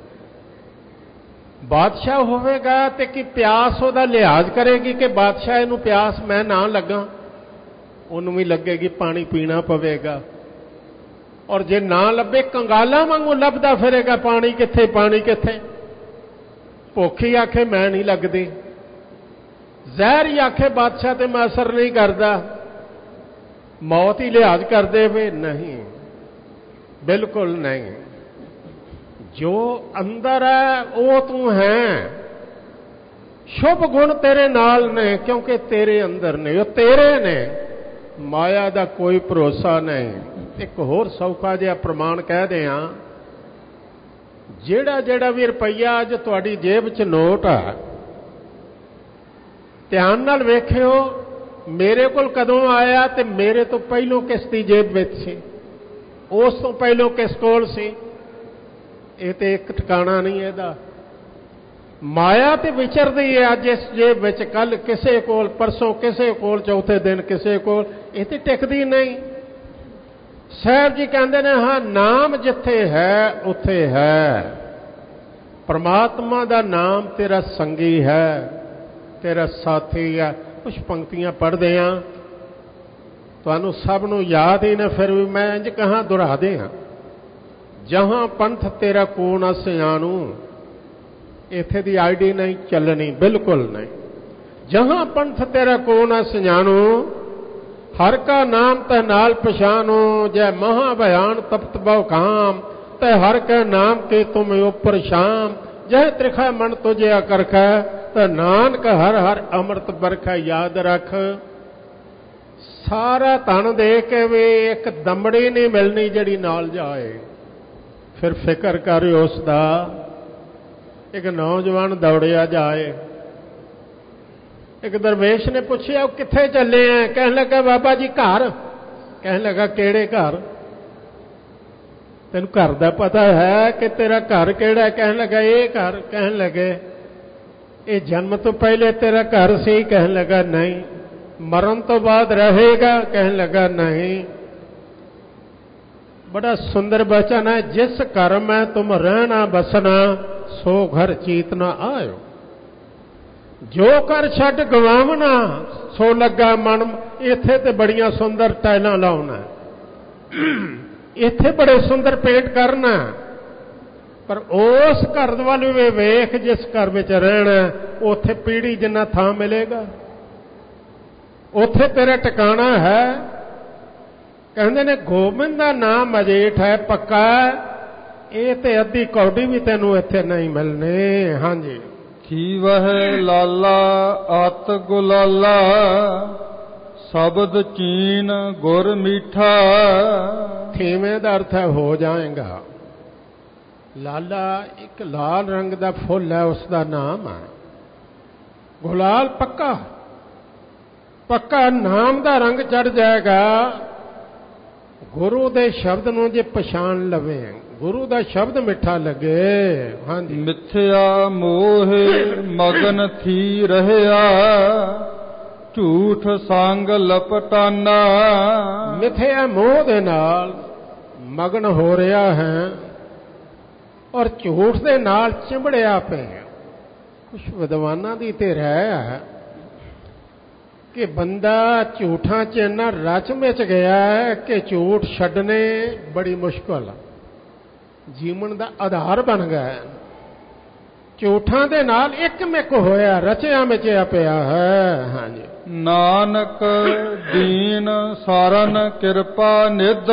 ਬਾਦਸ਼ਾਹ ਹੋਵੇਗਾ ਤੇ ਕੀ ਪਿਆਸ ਉਹਦਾ ਲਿਹਾਜ਼ ਕਰੇਗੀ ਕਿ ਬਾਦਸ਼ਾਹ ਇਹਨੂੰ ਪਿਆਸ ਮੈਂ ਨਾ ਲੱਗਾ, ਉਹਨੂੰ ਵੀ ਲੱਗੇਗੀ ਪਾਣੀ ਪੀਣਾ ਪਵੇਗਾ। ਔਰ ਜੇ ਨਾ ਲੱਭੇ ਕੰਗਾਲਾਂ ਵਾਂਗੂ ਲੱਭਦਾ ਫਿਰੇਗਾ, ਪਾਣੀ ਕਿੱਥੇ ਪਾਣੀ ਕਿੱਥੇ। ਭੁੱਖੀ ਆਖੇ ਮੈਂ ਨਹੀਂ ਲੱਗਦੀ, ਜ਼ਹਿਰ ਹੀ ਆਖੇ ਬਾਦਸ਼ਾਹ ਤੇ ਮੈਂ ਅਸਰ ਨਹੀਂ ਕਰਦਾ, ਮੌਤ ਹੀ ਲਿਹਾਜ਼ ਕਰ ਦੇਵੇ, ਨਹੀਂ ਬਿਲਕੁਲ ਨਹੀਂ। ਜੋ ਅੰਦਰ ਹੈ ਉਹ ਤੂੰ ਹੈ। ਸ਼ੁਭ ਗੁਣ ਤੇਰੇ ਨਾਲ ਨੇ ਕਿਉਂਕਿ ਤੇਰੇ ਅੰਦਰ ਨੇ, ਉਹ ਤੇਰੇ ਨੇ, ਮਾਇਆ ਦਾ ਕੋਈ ਭਰੋਸਾ ਨਹੀਂ। ਇੱਕ ਹੋਰ ਸੌਖਾ ਜਿਹਾ ਪ੍ਰਮਾਣ ਕਹਿ ਦਿਆਂ, ਜਿਹੜਾ ਜਿਹੜਾ ਵੀ ਰੁਪਈਆ ਅੱਜ ਤੁਹਾਡੀ ਜੇਬ 'ਚ ਨੋਟ ਆ, ਧਿਆਨ ਨਾਲ ਵੇਖਿਓ ਮੇਰੇ ਕੋਲ ਕਦੋਂ ਆਇਆ ਤੇ ਮੇਰੇ ਤੋਂ ਪਹਿਲੋਂ ਕਿਸ ਦੀ ਜੇਬ ਵਿੱਚ ਸੀ, ਉਸ ਤੋਂ ਪਹਿਲੋਂ ਕਿਸ ਕੋਲ ਸੀ। ਇਹ ਤੇ ਇੱਕ ਟਿਕਾਣਾ ਨਹੀਂ ਇਹਦਾ। ਮਾਇਆ ਤੇ ਵਿਚਰਦੀ ਹੈ, ਅੱਜ ਇਸ ਜੇਬ ਵਿੱਚ ਕੱਲ ਕਿਸੇ ਕੋਲ, ਪਰਸੋਂ ਕਿਸੇ ਕੋਲ, ਚੌਥੇ ਦਿਨ ਕਿਸੇ ਕੋਲ, ਇਹ ਤੇ ਟਿਕਦੀ ਨਹੀਂ। ਸਾਹਿਬ ਜੀ ਕਹਿੰਦੇ ਨੇ ਹਾਂ ਨਾਮ ਜਿੱਥੇ ਹੈ ਉੱਥੇ ਹੈ। ਪਰਮਾਤਮਾ ਦਾ ਨਾਮ ਤੇਰਾ ਸੰਗੀ ਹੈ, ਤੇਰਾ ਸਾਥੀ ਹੈ। ਕੁਝ ਪੰਕਤੀਆਂ ਪੜ੍ਹਦੇ ਹਾਂ, ਤੁਹਾਨੂੰ ਸਭ ਨੂੰ ਯਾਦ ਹੀ ਨਾ, ਫਿਰ ਵੀ ਮੈਂ ਇੰਜ ਕਹਾਂ ਦੁਹਰਾਦੇ ਹਾਂ। ਜਹਾਂ ਪੰਥ ਤੇਰਾ ਕੋ ਨਾ ਸਿਆਣੂ, ਇੱਥੇ ਦੀ ਆਈਡੀ ਨਹੀਂ ਚੱਲਣੀ, ਬਿਲਕੁਲ ਨਹੀਂ। ਜਹਾਂ ਪੰਥ ਤੇਰਾ ਕੋ ਨਾ ਸਿਆਣੂ, ਹਰ ਕਾ ਨਾਮ ਤੈ ਨਾਲ ਪਛਾਨੋ, ਜੈ ਮਹਾ ਭਿਆਨ ਤਪਤ ਬਹੁ ਕਾਮ, ਤੈ ਹਰ ਕੈ ਨਾਮ ਕੇ ਤੁਮ ਉਪਰ ਸ਼ਾਮ, ਜਹ ਤ੍ਰਿਖਾ ਮਨ ਤੁਝਿਆ ਕਰਖੈ, ਤੈ ਨਾਨਕ ਹਰ ਹਰ ਅੰਮ੍ਰਿਤ ਬਰਖੈ। ਯਾਦ ਰੱਖ, ਸਾਰਾ ਧਨ ਦੇ ਕੇ ਵੀ ਇੱਕ ਦਮੜੀ ਨਹੀਂ ਮਿਲਣੀ ਜਿਹੜੀ ਨਾਲ ਜਾਏ। ਫਿਰ ਫਿਕਰ ਕਰ ਉਸ ਦਾ। ਇੱਕ ਨੌਜਵਾਨ ਦੌੜਿਆ ਜਾਏ, ਇੱਕ ਦਰਵੇਸ਼ ਨੇ ਪੁੱਛਿਆ ਕਿੱਥੇ ਚੱਲੇ ਆ, ਕਹਿਣ ਲੱਗਾ ਬਾਬਾ ਜੀ ਘਰ। ਕਹਿਣ ਲੱਗਾ ਕਿਹੜੇ ਘਰ, ਤੈਨੂੰ ਘਰ ਦਾ ਪਤਾ ਹੈ ਕਿ ਤੇਰਾ ਘਰ ਕਿਹੜਾ? ਕਹਿਣ ਲੱਗਾ ਇਹ ਘਰ। ਕਹਿਣ ਲੱਗੇ ਇਹ ਜਨਮ ਤੋਂ ਪਹਿਲੇ ਤੇਰਾ ਘਰ ਸੀ? ਕਹਿਣ ਲੱਗਾ ਨਹੀਂ। ਮਰਨ ਤੋਂ ਬਾਅਦ ਰਹੇਗਾ? ਕਹਿਣ ਲੱਗਾ ਨਹੀਂ। बड़ा सुंदर वचन है, जिस घर में तुम रहना बसना सो घर चीत ना आयो, जो कर छड़ गवावना सो लगा मन। इत्थे ते बड़ियां सुंदर टाइलां लाउना, इत्थे बड़े सुंदर पेंट करना, पर उस घर वाल वे वेख जिस घर विच रहना, उत्थे पीढ़ी जिन्ना थां मिलेगा, उत्थे तेरा टिकाणा है। कहते ने गोबिंद का नाम अजेठ है पक्का, ये ते अद्धी कौड़ी भी तेनू इत्थे नहीं मिलने। हाँ जी। की वह लाला अत गुलाला, शब्द चीन गुर मीठा। थीमे का अर्थ है हो जाएगा। लाला एक लाल रंग का फुल है, उसका नाम है। ਗੁਲਾਲ ਪੱਕਾ ਪੱਕਾ ਨਾਮ ਦਾ ਰੰਗ ਚੜ ਜਾਏਗਾ। ਗੁਰੂ ਦੇ ਸ਼ਬਦ ਨੂੰ ਜੇ ਪਛਾਣ ਲਵੇ, ਗੁਰੂ ਦਾ ਸ਼ਬਦ ਮਿੱਠਾ ਲੱਗੇ। ਹਾਂਜੀ, ਮਿੱਥਿਆ ਮੋਹ ਮਗਨ ਥੀ ਰਹਿਆ, ਝੂਠ ਸੰਗ ਲਪਟਾਨਾ। ਮਿੱਥਿਆ ਮੋਹ ਦੇ ਨਾਲ ਮਗਨ ਹੋ ਰਿਹਾ ਹੈ ਔਰ ਝੂਠ ਦੇ ਨਾਲ ਚਿੰਬੜਿਆ ਪਿਆ। ਕੁਛ ਵਿਦਵਾਨਾਂ ਦੀ ਤੇ ਰਾਇ ਹੈ ਕਿ ਬੰਦਾ ਝੂਠਾਂ 'ਚ ਇੰਨਾ ਰਚ ਮਿਚ ਗਿਆ ਹੈ ਕਿ ਝੂਠ ਛੱਡਣੇ ਬੜੀ ਮੁਸ਼ਕਲ ਆ, ਜੀਵਨ ਦਾ ਆਧਾਰ ਬਣ ਗਿਆ। ਝੂਠਾਂ ਦੇ ਨਾਲ ਇੱਕ ਮਿਕ ਹੋਇਆ, ਰਚਿਆ ਮਿਚਿਆ ਪਿਆ ਹੈ। ਹਾਂਜੀ, ਨਾਨਕ ਦੀਨ ਸਾਰਨ ਕਿਰਪਾ ਨਿਧ,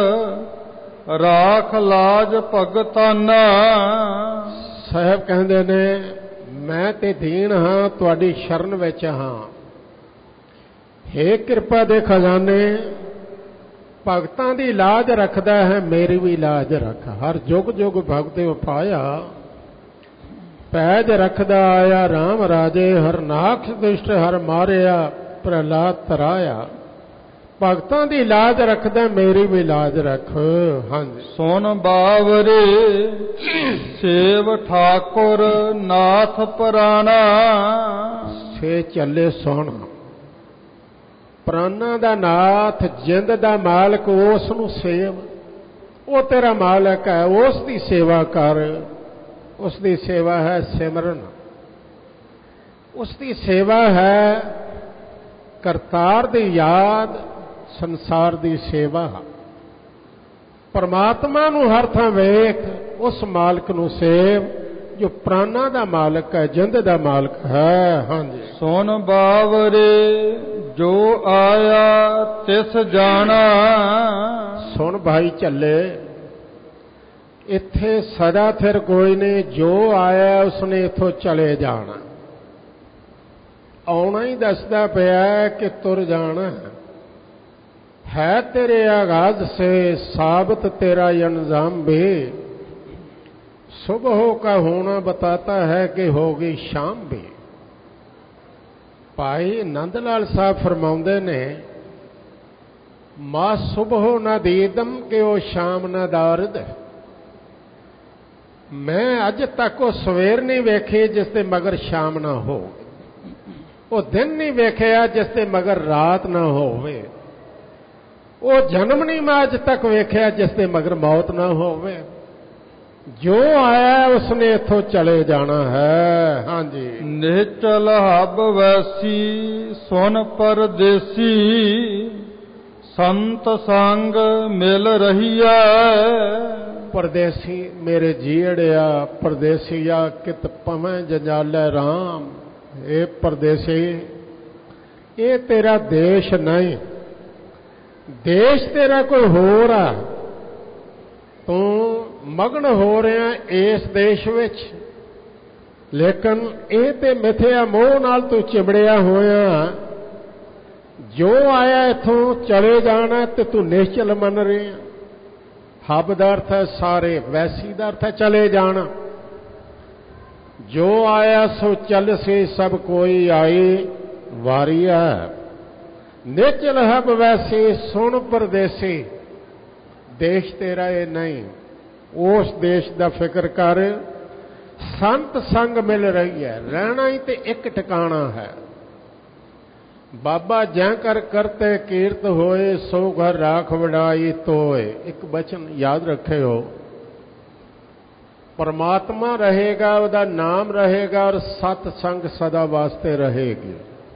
ਰਾਖ ਲਾਜ ਭਗਤਾਨਾ। ਸਾਹਿਬ ਕਹਿੰਦੇ ਨੇ ਮੈਂ ਤੇ ਦੀਨ ਹਾਂ, ਤੁਹਾਡੀ ਸ਼ਰਨ ਵਿੱਚ ਹਾਂ। ਹੇ ਕਿਰਪਾ ਦੇ ਖਜ਼ਾਨੇ, ਭਗਤਾਂ ਦੀ ਲਾਜ ਰੱਖਦਾ ਹੈ, ਮੇਰੀ ਵੀ ਲਾਜ ਰੱਖ। ਹਰ ਜੁਗ ਜੁਗ ਭਗਤੇ ਉਪਾਇਆ, ਪੈਜ ਰੱਖਦਾ ਆਇਆ ਰਾਮ ਰਾਜੇ। ਹਰ ਨਾਖਸ਼ ਦੁਸ਼ਟ ਹਰ ਮਾਰਿਆ, ਪ੍ਰਹਲਾਦ ਤਰਾਇਆ। ਭਗਤਾਂ ਦੀ ਲਾਜ ਰੱਖਦਾ, ਮੇਰੀ ਵੀ ਲਾਜ ਰੱਖ। ਹਾਂਜੀ, ਸੁਨ ਬਾਵਰੇ ਸੇਵ ਠਾਕੁਰ ਨਾਥ ਪੁਰਾਣਾ। ਸੇ ਚੱਲੇ ਸੁਣ, ਪ੍ਰਾਨਾਂ ਦਾ ਨਾਥ, ਜਿੰਦ ਦਾ ਮਾਲਕ, ਉਸ ਨੂੰ ਸੇਵ। ਉਹ ਤੇਰਾ ਮਾਲਕ ਹੈ, ਉਸ ਦੀ ਸੇਵਾ ਕਰ। ਉਸ ਦੀ ਸੇਵਾ ਹੈ ਸਿਮਰਨ, ਉਸ ਦੀ ਸੇਵਾ ਹੈ ਕਰਤਾਰ ਦੀ ਯਾਦ, ਸੰਸਾਰ ਦੀ ਸੇਵਾ। ਪਰਮਾਤਮਾ ਨੂੰ ਹਰ ਥਾਂ ਵੇਖ, ਉਸ ਮਾਲਕ ਨੂੰ ਸੇਵ ਜੋ ਪ੍ਰਾਨਾਂ ਦਾ ਮਾਲਕ ਹੈ, ਜਿੰਦ ਦਾ ਮਾਲਕ ਹੈ। ਹਾਂਜੀ, ਸੁਨ ਬਾਵਰੇ ਜੋ ਆਇਆ ਤਿਸ ਜਾਣਾ। ਸੁਣ ਭਾਈ ਚੱਲੇ, ਇੱਥੇ ਸਦਾ ਫਿਰ ਕੋਈ ਨਹੀਂ। ਜੋ ਆਇਆ ਉਸਨੇ ਇੱਥੋਂ ਚਲੇ ਜਾਣਾ। ਆਉਣਾ ਹੀ ਦੱਸਦਾ ਪਿਆ ਕਿ ਤੁਰ ਜਾਣਾ ਹੈ। ਤੇਰੇ ਆगाज से साबित तेरा अंजाम भी, सुबह का होना बताता है कि होगी शाम भी। ਭਾਈ ਨੰਦ ਲਾਲ ਸਾਹਿਬ ਫਰਮਾਉਂਦੇ ਨੇ, ਮਾ ਸੁਬਹ ਨਾ ਦੀਦਮ ਕਿ ਉਹ ਸ਼ਾਮ ਨਾ ਦਾਰਦ। ਮੈਂ ਅੱਜ ਤੱਕ ਉਹ ਸਵੇਰ ਨਹੀਂ ਵੇਖੀ ਜਿਸ ਤੇ ਮਗਰ ਸ਼ਾਮ ਨਾ ਹੋ, ਉਹ ਦਿਨ ਨਹੀਂ ਵੇਖਿਆ ਜਿਸ ਤੇ ਮਗਰ ਰਾਤ ਨਾ ਹੋਵੇ, ਉਹ ਜਨਮ ਨਹੀਂ ਮੈਂ ਅੱਜ ਤੱਕ ਵੇਖਿਆ ਜਿਸ ਤੇ ਮਗਰ ਮੌਤ ਨਾ ਹੋਵੇ। ਜੋ ਆਇਆ ਉਸਨੇ ਇੱਥੋਂ ਚਲੇ ਜਾਣਾ ਹੈ। ਹਾਂਜੀ, ਨਿਹਚਲ ਹਬ ਵੈਸੀ ਸੁਨ ਪਰਦੇਸੀ, ਸੰਤ ਸੰਗ ਮਿਲ ਰਹੀਆ। ਪਰਦੇਸੀ ਮੇਰੇ ਜੀੜਿਆ, ਪਰਦੇਸੀਆ ਕਿਤ ਪਵੇਂ ਜੰਜਾਲੇ ਰਾਮ। ਇਹ ਪਰਦੇਸੀ, ਇਹ ਤੇਰਾ ਦੇਸ਼ ਨਹੀਂ, ਦੇਸ਼ ਤੇਰਾ ਕੋਈ ਹੋਰ ਆ। ਤੂੰ ਮਗਨ ਹੋ ਰਿਹਾ ਇਸ ਦੇਸ਼ ਵਿੱਚ, ਲੇਕਿਨ ਇਹ ਤੇ ਮਿਥਿਆ ਮੋਹ ਨਾਲ ਤੂੰ ਚਿਮੜਿਆ ਹੋਇਆ। ਜੋ ਆਇਆ ਇੱਥੋਂ ਚਲੇ ਜਾਣਾ ਤੇ ਤੂੰ ਨਿਸ਼ਚਲ ਮੰਨ ਰਿਹਾ। ਹਬ ਦਾ ਅਰਥ ਹੈ ਸਾਰੇ, ਵੈਸੀ ਦਾ ਅਰਥ ਹੈ ਚਲੇ ਜਾਣਾ। ਜੋ ਆਇਆ ਸੋ ਚੱਲ ਸੇ ਸਭ ਕੋਈ ਆਈ ਵਾਰੀਆ। ਨਿਸ਼ਚਲ ਹਬ ਵੈਸੀ ਸੁਣ ਪਰਦੇਸੀ, ਦੇਸ਼ ਤੇਰਾ ਇਹ ਨਹੀਂ, ਉਸ ਦੇਸ਼ ਦਾ ਫਿਕਰ ਕਰ। ਸੰਤ ਸੰਗ ਮਿਲ ਰਹੀ ਹੈ, ਰਹਿਣਾ ਹੀ ਤੇ ਇੱਕ ਟਿਕਾਣਾ ਹੈ। ਬਾਬਾ ਜੈ ਕਰ ਕਰਤੇ ਕੀਰਤ ਹੋਏ, ਸੋ ਘਰ ਰਾਖ ਵਡਾਈ ਤੋਏ। ਇੱਕ ਬਚਨ ਯਾਦ ਰੱਖਿਓ, ਪਰਮਾਤਮਾ ਰਹੇਗਾ, ਉਹਦਾ ਨਾਮ ਰਹੇਗਾ ਔਰ ਸਤ ਸੰਗ ਸਦਾ ਵਾਸਤੇ ਰਹੇਗੀ।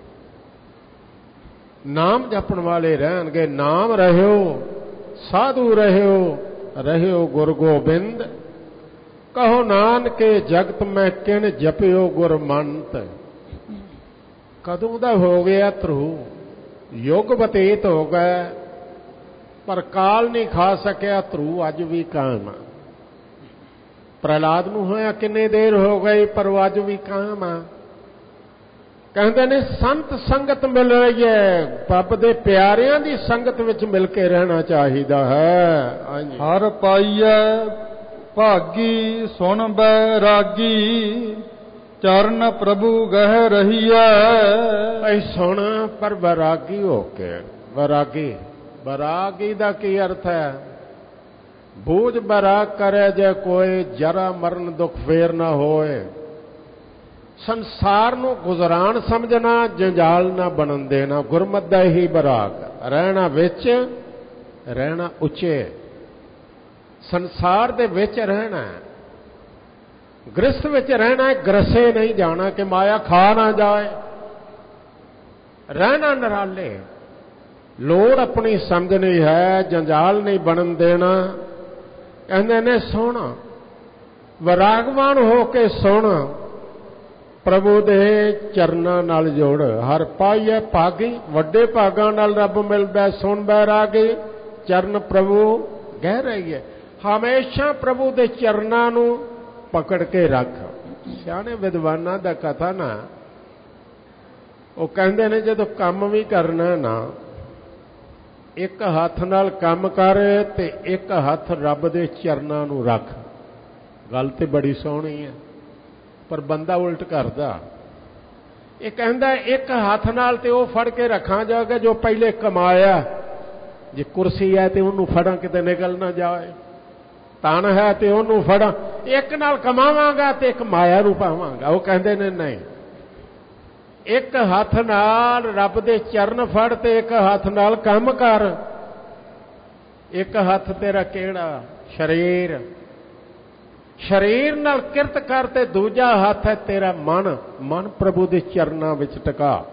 ਨਾਮ ਜਪਣ ਵਾਲੇ ਰਹਿਣਗੇ। ਨਾਮ ਰਹਿਓ, ਸਾਧੂ ਰਹਿਓ, ਰਹਿਓ ਗੁਰ ਗੋਬਿੰਦ। ਕਹੋ ਨਾਨਕੇ ਜਗਤ ਮੈਂ ਕਿਣ ਜਪਿਓ ਗੁਰਮੰਤ। ਕਦੋਂ ਦਾ ਹੋ ਗਿਆ ਧਰੂ, ਯੁੱਗ ਬਤੀਤ ਹੋ ਗਿਆ, ਪਰ ਕਾਲ ਨਹੀਂ ਖਾ ਸਕਿਆ। ਧਰੂ ਅੱਜ ਵੀ ਕਾਇਮ ਆ। ਪ੍ਰਹਲਾਦ ਨੂੰ ਹੋਇਆ ਕਿੰਨੀ ਦੇਰ ਹੋ ਗਈ, ਪਰ ਉਹ ਅੱਜ ਵੀ ਕਾਇਮ ਆ। ਕਹਿੰਦੇ ਨੇ ਸੰਤ ਸੰਗਤ ਮਿਲ ਰਹੀ ਹੈ, ਰੱਬ ਦੇ ਪਿਆਰਿਆਂ ਦੀ ਸੰਗਤ ਵਿੱਚ ਮਿਲ ਕੇ ਰਹਿਣਾ ਚਾਹੀਦਾ ਹੈ। ਹਾਂਜੀ, ਹਰ ਪਾਈਐ ਭਾਗੀ ਸੁਣ ਬੈਰਾਗੀ, ਚਰਨ ਪ੍ਰਭੂ ਗਹਿ ਰਹੀਐ। ਐ ਸੁਣ ਪਰ ਵੈਰਾਗੀ ਹੋ ਕੇ। ਵੈਰਾਗੀ ਦਾ ਕੀ ਅਰਥ ਹੈ? ਬੂਝ ਬੈਰਾਗ ਕਰੇ ਜੇ ਕੋਈ, ਜਰਾ ਮਰਨ ਦੁੱਖ ਫੇਰ ਨਾ ਹੋਏ। ਸੰਸਾਰ ਨੂੰ ਗੁਜ਼ਰਾਨ ਸਮਝਣਾ, ਜੰਜਾਲ ਨਾ ਬਣਨ ਦੇਣਾ। ਗੁਰਮਤਿ ਦਾ ਹੀ ਬੈਰਾਗ, ਰਹਿਣਾ ਵਿੱਚ, ਰਹਿਣਾ ਉੱਚੇ। ਸੰਸਾਰ ਦੇ ਵਿੱਚ ਰਹਿਣਾ, ਗ੍ਰਸਥ ਵਿੱਚ ਰਹਿਣਾ, ਗ੍ਰਸੇ ਨਹੀਂ ਜਾਣਾ ਕਿ ਮਾਇਆ ਖਾ ਨਾ ਜਾਏ। ਰਹਿਣਾ ਨਿਰਾਲੇ, ਲੋੜ ਆਪਣੀ ਸਮਝਣੀ ਹੈ, ਜੰਜਾਲ ਨਹੀਂ ਬਣਨ ਦੇਣਾ। ਕਹਿੰਦੇ ਨੇ ਸੁਣ, ਵਿਰਾਗਵਾਨ ਹੋ ਕੇ ਸੁਣ, ਪ੍ਰਭੂ ਦੇ ਚਰਨਾਂ ਨਾਲ ਜੋੜ। ਹਰ ਪਾਈਏ ਭਾਗੀ, ਵੱਡੇ ਭਾਗਾਂ ਨਾਲ ਰੱਬ ਮਿਲਦਾ। ਸੁਣ ਬੈਰਾਗੀ, ਚਰਨ ਪ੍ਰਭੂ ਗਹਿ ਰਹੀ ਹੈ। ਹਮੇਸ਼ਾ ਪ੍ਰਭੂ ਦੇ ਚਰਨਾਂ ਨੂੰ ਪਕੜ ਕੇ ਰੱਖ। ਸਿਆਣੇ ਵਿਦਵਾਨਾਂ ਦਾ ਕਥਨ ਨਾ, ਉਹ ਕਹਿੰਦੇ ਨੇ ਜਦੋਂ ਕੰਮ ਵੀ ਕਰਨਾ ਨਾ, ਇੱਕ ਹੱਥ ਨਾਲ ਕੰਮ ਕਰ ਤੇ ਇੱਕ ਹੱਥ ਰੱਬ ਦੇ ਚਰਨਾਂ ਨੂੰ ਰੱਖ। ਗੱਲ ਤੇ ਬੜੀ ਸੋਹਣੀ ਹੈ, ਪਰ ਬੰਦਾ ਉਲਟ ਕਰਦਾ। ਇਹ ਕਹਿੰਦਾ ਇੱਕ ਹੱਥ ਨਾਲ ਤੇ ਉਹ ਫੜ ਕੇ ਰੱਖਾਂ ਜਾਗਾ ਜੋ ਪਹਿਲੇ ਕਮਾਇਆ। ਜੇ ਕੁਰਸੀ ਹੈ ਤੇ ਉਹਨੂੰ ਫੜਾਂ ਕਿਤੇ ਨਿਕਲ ਨਾ ਜਾਏ, ਧਨ ਹੈ ਤੇ ਉਹਨੂੰ ਫੜਾਂ। ਇੱਕ ਨਾਲ ਕਮਾਵਾਂਗਾ ਤੇ ਇੱਕ ਮਾਇਆ ਨੂੰ ਪਾਵਾਂਗਾ। ਉਹ ਕਹਿੰਦੇ ਨੇ ਨਹੀਂ, ਇੱਕ ਹੱਥ ਨਾਲ ਰੱਬ ਦੇ ਚਰਨ ਫੜ ਤੇ ਇੱਕ ਹੱਥ ਨਾਲ ਕੰਮ ਕਰ। ਇੱਕ ਹੱਥ ਤੇਰਾ ਕਿਹੜਾ? ਸਰੀਰ। ਸਰੀਰ ਨਾਲ ਕਿਰਤ ਕਰ ਤੇ ਦੂਜਾ ਹੱਥ ਹੈ ਤੇਰਾ ਮਨ। ਮਨ ਪ੍ਰਭੂ ਦੇ ਚਰਨਾਂ ਵਿੱਚ ਟਿਕਾ।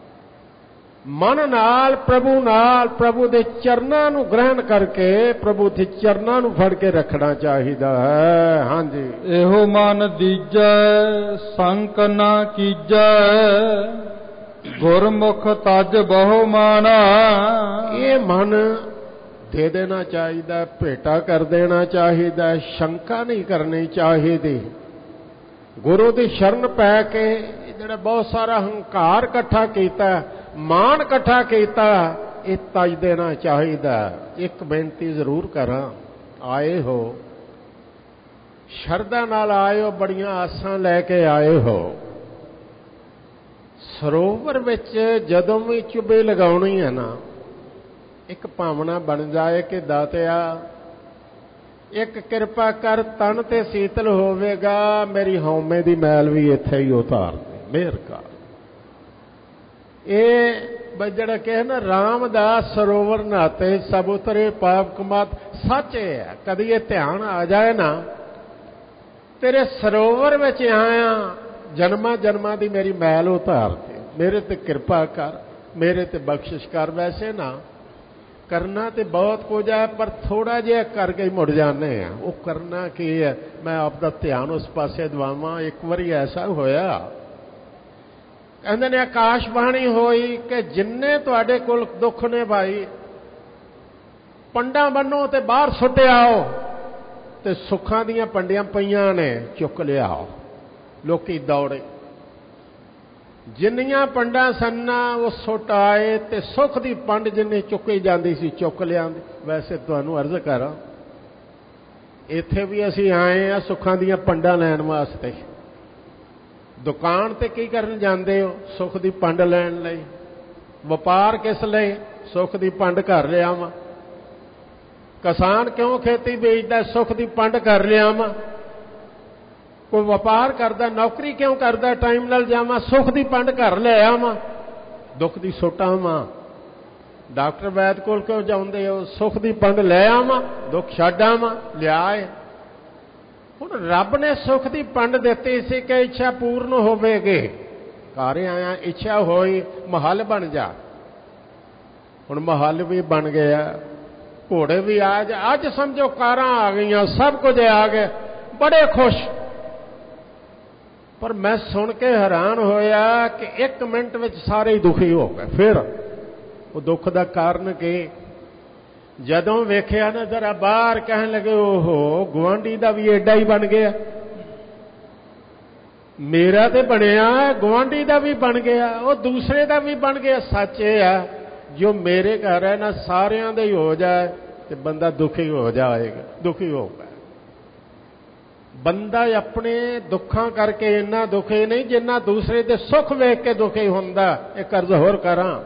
ਮਨ ਨਾਲ, ਪ੍ਰਭੂ ਦੇ ਚਰਨਾਂ ਨੂੰ ਗ੍ਰਹਿਣ ਕਰਕੇ ਪ੍ਰਭੂ ਦੇ ਚਰਨਾਂ ਨੂੰ ਫੜ ਕੇ ਰੱਖਣਾ ਚਾਹੀਦਾ ਹੈ। ਹਾਂਜੀ, ਇਹੋ ਮਨ ਦੀਜੈ ਸੰਕ ਨਾ ਕੀਜੈ, ਗੁਰਮੁਖ ਤਜ ਬਹੁ ਮਾਨਾ। ਇਹ ਮਨ ਦੇ ਦੇਣਾ ਚਾਹੀਦਾ, ਭੇਟਾ ਕਰ ਦੇਣਾ ਚਾਹੀਦਾ, ਸ਼ੰਕਾ ਨਹੀਂ ਕਰਨੀ ਚਾਹੀਦੀ। ਗੁਰੂ ਦੀ ਸ਼ਰਨ ਪੈ ਕੇ ਜਿਹੜਾ ਬਹੁਤ ਸਾਰਾ ਹੰਕਾਰ ਇਕੱਠਾ ਕੀਤਾ, ਮਾਣ ਇਕੱਠਾ ਕੀਤਾ, ਇਹ ਤਜ ਦੇਣਾ ਚਾਹੀਦਾ। ਇੱਕ ਬੇਨਤੀ ਜ਼ਰੂਰ ਕਰਾਂ, ਆਏ ਹੋ ਸ਼ਰਧਾ ਨਾਲ ਆਏ ਹੋ, ਬੜੀਆਂ ਆਸਾਂ ਲੈ ਕੇ ਆਏ ਹੋ। ਸਰੋਵਰ ਵਿੱਚ ਜਦੋਂ ਵੀ ਚੁੱਭੇ ਲਗਾਉਣੀ ਹੈ ਨਾ, ਇੱਕ ਭਾਵਨਾ ਬਣ ਜਾਏ ਕਿ ਦਾਤਿਆ ਇੱਕ ਕਿਰਪਾ ਕਰ, ਤਨ ਤੇ ਸੀਤਲ ਹੋਵੇਗਾ, ਮੇਰੀ ਹਉਮੈ ਦੀ ਮੈਲ ਵੀ ਇੱਥੇ ਹੀ ਉਤਾਰ ਦੇ, ਮਿਹਰ ਕਰ। ਇਹ ਜਿਹੜਾ ਕਹੇ ਨਾ ਰਾਮਦਾਸ ਸਰੋਵਰ ਨਹਾਤੇ ਸਭ ਉਤਰੇ ਪਾਪ ਕਮਾਤ, ਸੱਚ ਹੈ। ਕਦੀ ਇਹ ਧਿਆਨ ਆ ਜਾਏ ਨਾ, ਤੇਰੇ ਸਰੋਵਰ ਵਿੱਚ ਆਇਆ, ਜਨਮਾਂ ਜਨਮਾਂ ਦੀ ਮੇਰੀ ਮੈਲ ਉਤਾਰ ਦੇ, ਮੇਰੇ ਤੇ ਕਿਰਪਾ ਕਰ, ਮੇਰੇ ਤੇ ਬਖਸ਼ਿਸ਼ ਕਰ। ਵੈਸੇ ਨਾ ਕਰਨਾ ਤੇ ਬਹੁਤ ਕੁਝ ਹੈ, ਪਰ ਥੋੜਾ ਜਿਹਾ ਕਰਕੇ ਹੀ ਮੁੜ ਜਾਂਦੇ ਆ। ਉਹ ਕਰਨਾ ਕੀ ਹੈ? ਮੈਂ ਆਪਦਾ ਧਿਆਨ ਉਸ ਪਾਸੇ ਦਵਾਵਾਂ। ਇੱਕ ਵਾਰੀ ਐਸਾ ਹੋਇਆ, ਕਹਿੰਦੇ ਨੇ ਆਕਾਸ਼ਬਾਣੀ ਹੋਈ ਕਿ ਜਿੰਨੇ ਤੁਹਾਡੇ ਕੋਲ ਦੁੱਖ ਨੇ ਭਾਈ, ਪੰਡਾਂ ਬੰਨੋ ਤੇ ਬਾਹਰ ਸੁੱਟ ਆਓ, ਤੇ ਸੁੱਖਾਂ ਦੀਆਂ ਪੰਡੀਆਂ ਪਈਆਂ ਨੇ, ਚੁੱਕ ਲਿਆਓ। ਲੋਕੀ ਦੌੜੇ, ਜਿੰਨੀਆਂ ਪੰਡਾਂ ਸੰਨਾ ਉਹ ਸੁੱਟ ਆਏ, ਤੇ ਸੁੱਖ ਦੀ ਪੰਡ ਜਿੰਨੀ ਚੁੱਕੀ ਜਾਂਦੀ ਸੀ ਚੁੱਕ ਲਿਆਂਦੀ। ਵੈਸੇ ਤੁਹਾਨੂੰ ਅਰਜ਼ ਕਰਾਂ, ਇੱਥੇ ਵੀ ਅਸੀਂ ਆਏ ਆ ਸੁੱਖਾਂ ਦੀਆਂ ਪੰਡਾਂ ਲੈਣ ਵਾਸਤੇ। ਦੁਕਾਨ ਤੇ ਕੀ ਕਰਨ ਜਾਂਦੇ ਹੋ? ਸੁੱਖ ਦੀ ਪੰਡ ਲੈਣ ਲਈ। ਵਪਾਰ ਕਿਸ ਲਈ? ਸੁੱਖ ਦੀ ਪੰਡ ਘਰ ਲਿਆਵਾਂ। ਕਿਸਾਨ ਕਿਉਂ ਖੇਤੀ ਵੇਚਦਾ? ਸੁੱਖ ਦੀ ਪੰਡ ਘਰ ਲਿਆਵਾਂ। ਕੋਈ ਵਪਾਰ ਕਰਦਾ, ਨੌਕਰੀ ਕਿਉਂ ਕਰਦਾ? ਟਾਈਮ ਨਾਲ ਜਾਵਾਂ, ਸੁੱਖ ਦੀ ਪੰਡ ਘਰ ਲੈ ਆਵਾਂ, ਦੁੱਖ ਦੀ ਸੁੱਟ ਆਵਾਂ। ਡਾਕਟਰ ਵੈਦ ਕੋਲ ਕਿਉਂ ਜਾਂਦੇ ਹੋ? ਸੁੱਖ ਦੀ ਪੰਡ ਲੈ ਆਵਾਂ, ਦੁੱਖ ਛੱਡ ਆਵਾਂ, ਲਿਆਏ। ਹੁਣ ਰੱਬ ਨੇ ਸੁੱਖ ਦੀ ਪੰਡ ਦਿੱਤੀ ਸੀ ਕਿ ਇੱਛਾ ਪੂਰਨ ਹੋਵੇਗੀ। ਘਰ ਆਇਆ, ਇੱਛਾ ਹੋਈ, ਮਹੱਲ ਬਣ ਜਾ। ਹੁਣ ਮਹੱਲ ਵੀ ਬਣ ਗਿਆ, ਘੋੜੇ ਵੀ ਆ ਜਾ। ਅੱਜ ਸਮਝੋ ਕਾਰਾਂ ਆ ਗਈਆਂ, ਸਭ ਕੁਝ ਆ ਗਿਆ, ਬੜੇ ਖੁਸ਼। ਪਰ ਮੈਂ ਸੁਣ ਕੇ ਹੈਰਾਨ ਹੋਇਆ ਕਿ 1 ਮਿੰਟ ਵਿੱਚ ਸਾਰੇ ਹੀ ਦੁਖੀ ਹੋ ਗਏ। ਫਿਰ ਉਹ ਦੁੱਖ ਦਾ ਕਾਰਨ ਕੀ? ਜਦੋਂ ਵੇਖਿਆ ਨਾ ਜ਼ਰਾ ਬਾਹਰ, ਕਹਿਣ ਲੱਗੇ ਓਹੋ ਗੁਆਂਢੀ ਦਾ ਵੀ ਏਡਾ ਹੀ ਬਣ ਗਿਆ। ਮੇਰਾ ਤੇ ਬਣਿਆ, ਗੁਆਂਢੀ ਦਾ ਵੀ ਬਣ ਗਿਆ, ਉਹ ਦੂਸਰੇ ਦਾ ਵੀ ਬਣ ਗਿਆ। ਸੱਚ ਇਹ ਆ, ਜੋ ਮੇਰੇ ਘਰ ਹੈ ਨਾ ਸਾਰਿਆਂ ਦਾ ਹੀ ਹੋ ਜਾਏ ਤੇ ਬੰਦਾ ਦੁਖੀ ਹੋ ਜਾਏਗਾ, ਦੁਖੀ ਹੋ ਗਿਆ। ਬੰਦਾ ਆਪਣੇ ਦੁੱਖਾਂ ਕਰਕੇ ਇੰਨਾ ਦੁਖੀ ਨਹੀਂ ਜਿੰਨਾ ਦੂਸਰੇ ਦੇ ਸੁੱਖ ਵੇਖ ਕੇ ਦੁਖੀ ਹੁੰਦਾ। ਇੱਕ ਅਰਜ਼ ਹੋਰ ਕਰਾਂ,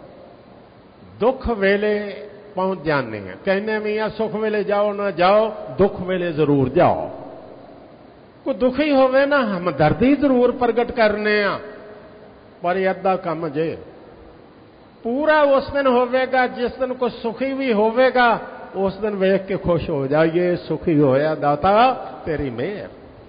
ਦੁੱਖ ਵੇਲੇ ਪਹੁੰਚ ਜਾਂਦੇ ਆ, ਕਹਿੰਦੇ ਵੀ ਆ ਸੁੱਖ ਵੇਲੇ ਜਾਓ ਨਾ ਜਾਓ, ਦੁੱਖ ਵੇਲੇ ਜ਼ਰੂਰ ਜਾਓ। ਕੋਈ ਦੁਖੀ ਹੋਵੇ ਨਾ ਹਮਦਰਦੀ ਜ਼ਰੂਰ ਪ੍ਰਗਟ ਕਰਨੇ ਆ, ਪਰ ਇਹ ਅੱਧਾ ਕੰਮ ਜੇ ਪੂਰਾ ਉਸ ਦਿਨ ਹੋਵੇਗਾ ਜਿਸ ਦਿਨ ਕੋਈ ਸੁਖੀ ਵੀ ਹੋਵੇਗਾ, ਉਸ ਦਿਨ ਵੇਖ ਕੇ ਖੁਸ਼ ਹੋ ਜਾਈਏ, ਸੁਖੀ ਹੋਇਆ ਦਾਤਾ ਤੇਰੀ ਮਿਹਰ,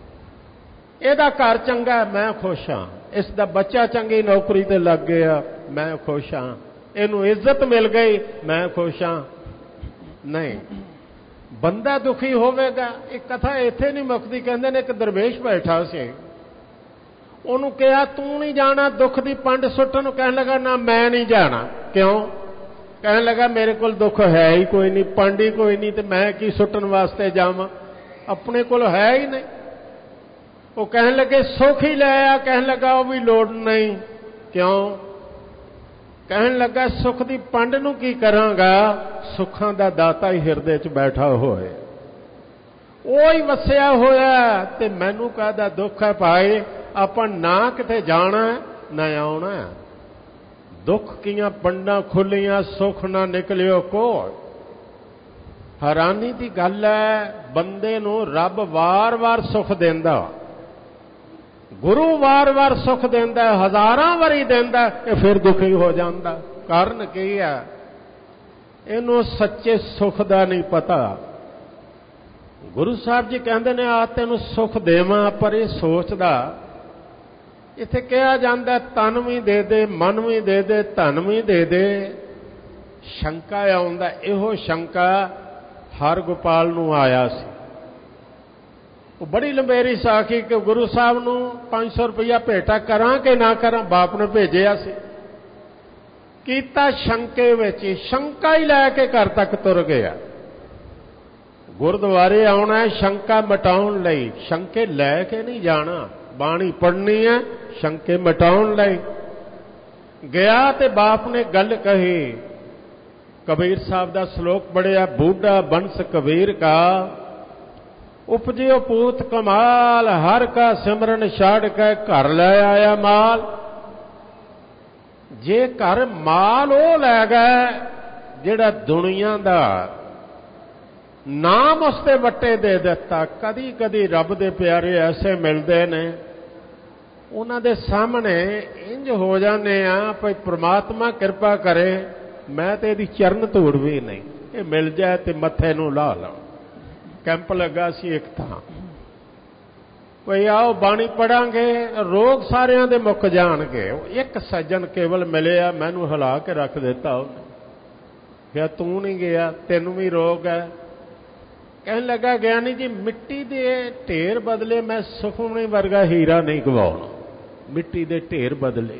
ਇਹਦਾ ਘਰ ਚੰਗਾ ਮੈਂ ਖੁਸ਼ ਹਾਂ, ਇਸ ਦਾ ਬੱਚਾ ਚੰਗੀ ਨੌਕਰੀ ਤੇ ਲੱਗ ਗਿਆ ਮੈਂ ਖੁਸ਼ ਹਾਂ, ਇਹਨੂੰ ਇੱਜ਼ਤ ਮਿਲ ਗਈ ਮੈਂ ਖੁਸ਼ ਹਾਂ। ਨਹੀਂ, ਬੰਦਾ ਦੁਖੀ ਹੋਵੇਗਾ। ਇਹ ਕਥਾ ਇੱਥੇ ਨਹੀਂ ਮੁੱਕਦੀ। ਕਹਿੰਦੇ ਨੇ ਇੱਕ ਦਰਵੇਸ਼ ਬੈਠਾ ਸੀ, ਉਹਨੂੰ ਕਿਹਾ ਤੂੰ ਨਹੀਂ ਜਾਣਾ ਦੁੱਖ ਦੀ ਪੰਡ ਸੁੱਟਣ ਨੂੰ, ਕਹਿਣ ਲੱਗਾ ਨਾ ਮੈਂ ਨਹੀਂ ਜਾਣਾ। ਕਿਉਂ? ਕਹਿਣ ਲੱਗਾ ਮੇਰੇ ਕੋਲ ਦੁੱਖ ਹੈ ਹੀ ਕੋਈ ਨਹੀਂ, ਪੰਡ ਹੀ ਕੋਈ ਨਹੀਂ, ਤੇ ਮੈਂ ਕੀ ਸੁੱਟਣ ਵਾਸਤੇ ਜਾਵਾਂ, ਆਪਣੇ ਕੋਲ ਹੈ ਹੀ ਨਹੀਂ। ਉਹ ਕਹਿਣ ਲੱਗੇ ਸੁੱਖ ਹੀ ਲੈ ਆ, ਕਹਿਣ ਲੱਗਾ ਉਹ ਵੀ ਲੋੜ ਨਹੀਂ। ਕਿਉਂ? ਕਹਿਣ ਲੱਗਾ ਸੁੱਖ ਦੀ ਪੰਡ ਨੂੰ ਕੀ ਕਰਾਂਗਾ, ਸੁੱਖਾਂ ਦਾ ਦਾਤਾ ਹੀ ਹਿਰਦੇ 'ਚ ਬੈਠਾ ਹੋਏ, ਉਹ ਹੀ ਵਸਿਆ ਹੋਇਆ, ਤੇ ਮੈਨੂੰ ਕਾਹਦਾ ਦੁੱਖ ਹੈ ਭਾਈ, ਆਪਾਂ ਨਾ ਕਿਤੇ ਜਾਣਾ ਨਾ ਆਉਣਾ, ਦੁੱਖ ਕੀਆਂ ਪੰਡਾਂ ਖੁੱਲੀਆਂ ਸੁੱਖ ਨਾ ਨਿਕਲਿਓ ਕੋਲ। ਹੈਰਾਨੀ ਦੀ ਗੱਲ ਹੈ, ਬੰਦੇ ਨੂੰ ਰੱਬ ਵਾਰ-ਵਾਰ ਸੁੱਖ ਦਿੰਦਾ, ਗੁਰੂ ਵਾਰ-ਵਾਰ ਸੁੱਖ ਦਿੰਦਾ, ਹਜ਼ਾਰਾਂ ਵਾਰੀ ਦਿੰਦਾ, ਇਹ ਫਿਰ ਦੁਖੀ ਹੋ ਜਾਂਦਾ। ਕਾਰਨ ਕੀ ਹੈ? ਇਹਨੂੰ ਸੱਚੇ ਸੁੱਖ ਦਾ ਨਹੀਂ ਪਤਾ। ਗੁਰੂ ਸਾਹਿਬ ਜੀ ਕਹਿੰਦੇ ਨੇ ਆ ਤੈਨੂੰ ਸੁੱਖ ਦੇਵਾਂ, ਪਰ ਇਹ ਸੋਚਦਾ। ਇੱਥੇ ਕਿਹਾ ਜਾਂਦਾ ਤਨ ਵੀ ਦੇ ਦੇ, ਮਨ ਵੀ ਦੇ ਦੇ, ਧਨ ਵੀ ਦੇ ਦੇ। ਸ਼ੰਕਾ ਆਉਂਦਾ, ਇਹੋ ਸ਼ੰਕਾ ਹਰ ਗੋਪਾਲ ਨੂੰ ਆਇਆ ਸੀ। ਉਹ ਬੜੀ ਲੰਬੇਰੀ ਸਾਖੀ ਕਿ ਗੁਰੂ ਸਾਹਿਬ ਨੂੰ 500 ਰੁਪਇਆ ਭੇਟਾ ਕਰਾਂ ਕਿ ਨਾ ਕਰਾਂ, ਬਾਪ ਨੇ ਭੇਜਿਆ ਸੀ। ਕੀਤਾ ਸ਼ੰਕੇ ਵਿੱਚ, ਸ਼ੰਕਾ ਹੀ ਲੈ ਕੇ ਘਰ ਤੱਕ ਤੁਰ ਗਿਆ। ਗੁਰਦੁਆਰੇ ਆਉਣਾ ਸ਼ੰਕਾ ਮਿਟਾਉਣ ਲਈ, ਸ਼ੰਕੇ ਲੈ ਕੇ ਨਹੀਂ ਜਾਣਾ। ਬਾਣੀ ਪੜ੍ਹਨੀ ਹੈ ਸ਼ੰਕੇ ਮਿਟਾਉਣ ਲਈ ਗਿਆ, ਤੇ ਬਾਪ ਨੇ ਗੱਲ ਕਹੀ। ਕਬੀਰ ਸਾਹਿਬ ਦਾ ਸ਼ਲੋਕ ਪੜਿਆ, ਬੂਢਾ ਬੰਸ ਕਬੀਰ ਕਾ ਉਪਜਿਓ ਪੂਤ ਕਮਾਲ, ਹਰ ਕਾ ਸਿਮਰਨ ਛੱਡ ਕੇ ਘਰ ਲੈ ਆਇਆ ਮਾਲ। ਜੇ ਘਰ ਮਾਲ ਉਹ ਲੈ ਗਿਆ ਜਿਹੜਾ ਦੁਨੀਆ ਦਾ ਨਾਮ ਉਸ ਤੇ ਵੱਟੇ ਦੇ ਦਿੱਤਾ। ਕਦੀ ਕਦੀ ਰੱਬ ਦੇ ਪਿਆਰੇ ਐਸੇ ਮਿਲਦੇ ਨੇ, ਉਹਨਾਂ ਦੇ ਸਾਹਮਣੇ ਇੰਜ ਹੋ ਜਾਂਦੇ ਆ ਭਈ ਪ੍ਰਮਾਤਮਾ ਕਿਰਪਾ ਕਰੇ, ਮੈਂ ਤੇ ਇਹਦੀ ਚਰਨ ਧੂੜ ਵੀ ਨਹੀਂ, ਇਹ ਮਿਲ ਜਾਏ ਤੇ ਮੱਥੇ ਨੂੰ ਲਾ ਲਾਂ। ਕੈਂਪ ਲੱਗਾ ਸੀ ਇੱਕ ਥਾਂ, ਭਈ ਆਓ ਬਾਣੀ ਪੜਾਂਗੇ, ਰੋਗ ਸਾਰਿਆਂ ਦੇ ਮੁੱਕ ਜਾਣਗੇ। ਇੱਕ ਸੱਜਣ ਕੇਵਲ ਮਿਲਿਆ, ਮੈਨੂੰ ਹਿਲਾ ਕੇ ਰੱਖ ਦਿੱਤਾ ਉਹਨੇ, ਕਿਹਾ ਤੂੰ ਨਹੀਂ ਗਿਆ, ਤੈਨੂੰ ਵੀ ਰੋਗ ਹੈ। ਕਹਿਣ ਲੱਗਾ ਗਿਆਨੀ ਜੀ ਮਿੱਟੀ ਦੇ ਢੇਰ ਬਦਲੇ ਮੈਂ ਸੁਖਮਣੀ ਵਰਗਾ ਹੀਰਾ ਨਹੀਂ ਗਵਾਉਣਾ, ਮਿੱਟੀ ਦੇ ਢੇਰ ਬਦਲੇ।